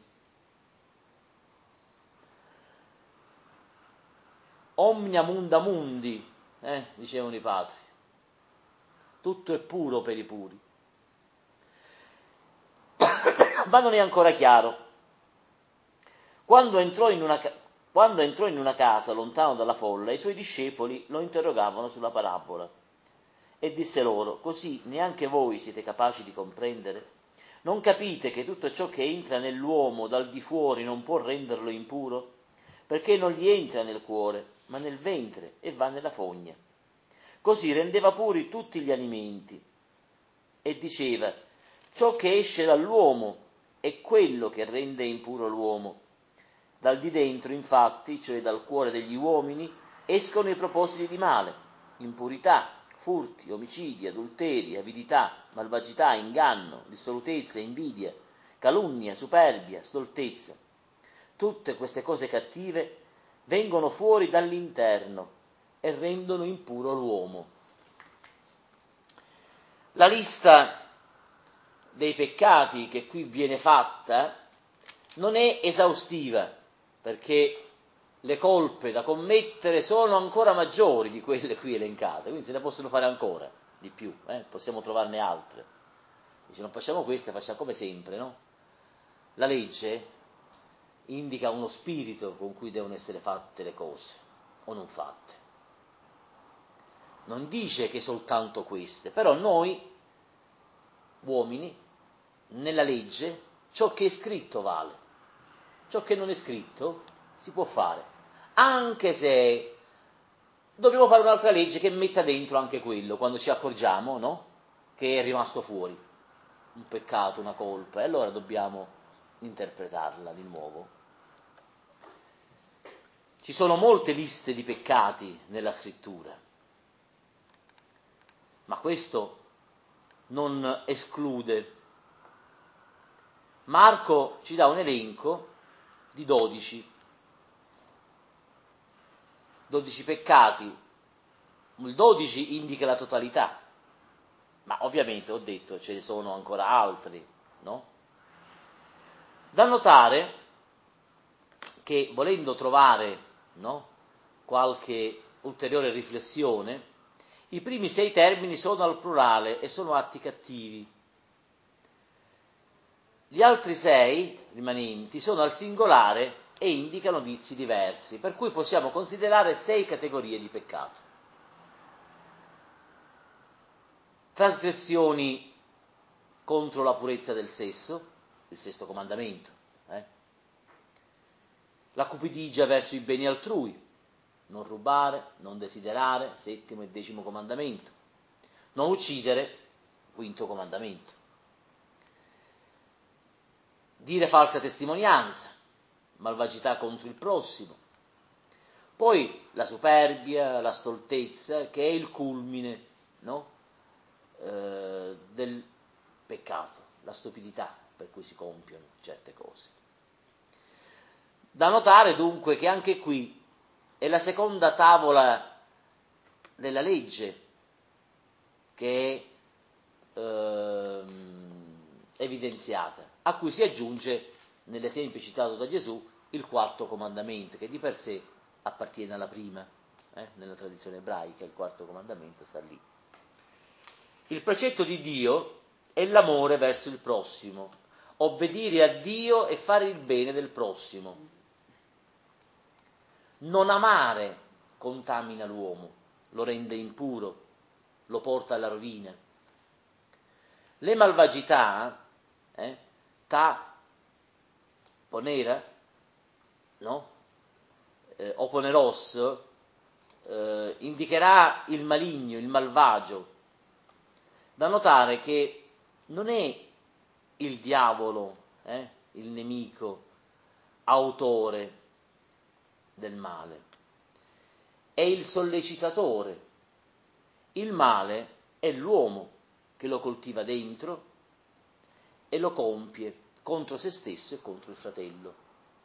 Omnia munda mundi, eh, dicevano i padri. Tutto è puro per i puri. Ma non è ancora chiaro. Quando entrò in una, quando entrò in una casa lontano dalla folla, i suoi discepoli lo interrogavano sulla parabola. E disse loro, così neanche voi siete capaci di comprendere? Non capite che tutto ciò che entra nell'uomo dal di fuori non può renderlo impuro? Perché non gli entra nel cuore, ma nel ventre e va nella fogna. Così rendeva puri tutti gli alimenti e diceva, ciò che esce dall'uomo è quello che rende impuro l'uomo. Dal di dentro, infatti, cioè dal cuore degli uomini, escono i propositi di male, impurità, furti, omicidi, adulteri, avidità, malvagità, inganno, dissolutezza, invidia, calunnia, superbia, stoltezza. Tutte queste cose cattive vengono fuori dall'interno e rendono impuro l'uomo. La lista dei peccati che qui viene fatta non è esaustiva, perché le colpe da commettere sono ancora maggiori di quelle qui elencate, quindi se ne possono fare ancora di più, eh? Possiamo trovarne altre. Dice, non facciamo queste, facciamo come sempre, no? La legge indica uno spirito con cui devono essere fatte le cose, o non fatte. Non dice che soltanto queste, però noi, uomini, nella legge, ciò che è scritto vale, ciò che non è scritto si può fare, anche se dobbiamo fare un'altra legge che metta dentro anche quello, quando ci accorgiamo, no? Che è rimasto fuori, un peccato, una colpa, e allora dobbiamo interpretarla di nuovo. Ci sono molte liste di peccati nella scrittura, ma questo non esclude. Marco ci dà un elenco di dodici, dodici peccati, il dodici indica la totalità, ma ovviamente ho detto ce ne sono ancora altri, no? Da notare che volendo trovare, no, qualche ulteriore riflessione, i primi sei termini sono al plurale e sono atti cattivi. Gli altri sei rimanenti sono al singolare e indicano vizi diversi, per cui possiamo considerare sei categorie di peccato. Trasgressioni contro la purezza del sesso, il sesto comandamento, eh? la cupidigia verso i beni altrui, non rubare, non desiderare, settimo e decimo comandamento, non uccidere, quinto comandamento, dire falsa testimonianza, malvagità contro il prossimo, poi la superbia, la stoltezza, che è il culmine, no? eh, del peccato, la stupidità per cui si compiono certe cose. Da notare dunque che anche qui è la seconda tavola della legge che è eh, evidenziata, a cui si aggiunge, nell'esempio citato da Gesù, il quarto comandamento, che di per sé appartiene alla prima, eh? Nella tradizione ebraica il quarto comandamento sta lì. Il precetto di Dio è l'amore verso il prossimo, obbedire a Dio e fare il bene del prossimo. Non amare contamina l'uomo, lo rende impuro, lo porta alla rovina. Le malvagità, eh, ta, ponera, no? Eh, o poneros, eh, indicherà il maligno, il malvagio. Da notare che non è il diavolo, eh, il nemico, autore del male, è il sollecitatore. Il male è l'uomo che lo coltiva dentro e lo compie contro se stesso e contro il fratello.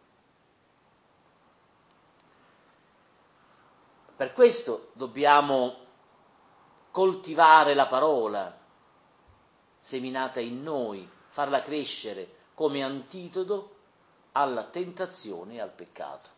Per questo dobbiamo coltivare la parola seminata in noi, farla crescere come antidoto alla tentazione e al peccato.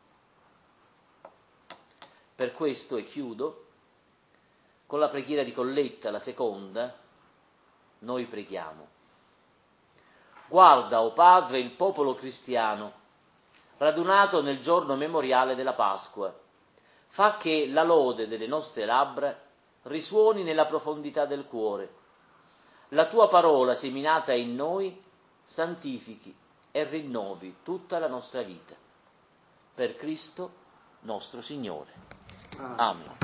Per questo, e chiudo, con la preghiera di Colletta, la seconda, noi preghiamo. Guarda, o Padre, il popolo cristiano, radunato nel giorno memoriale della Pasqua, fa che la lode delle nostre labbra risuoni nella profondità del cuore. La tua parola seminata in noi santifichi e rinnovi tutta la nostra vita. Per Cristo nostro Signore. Amen.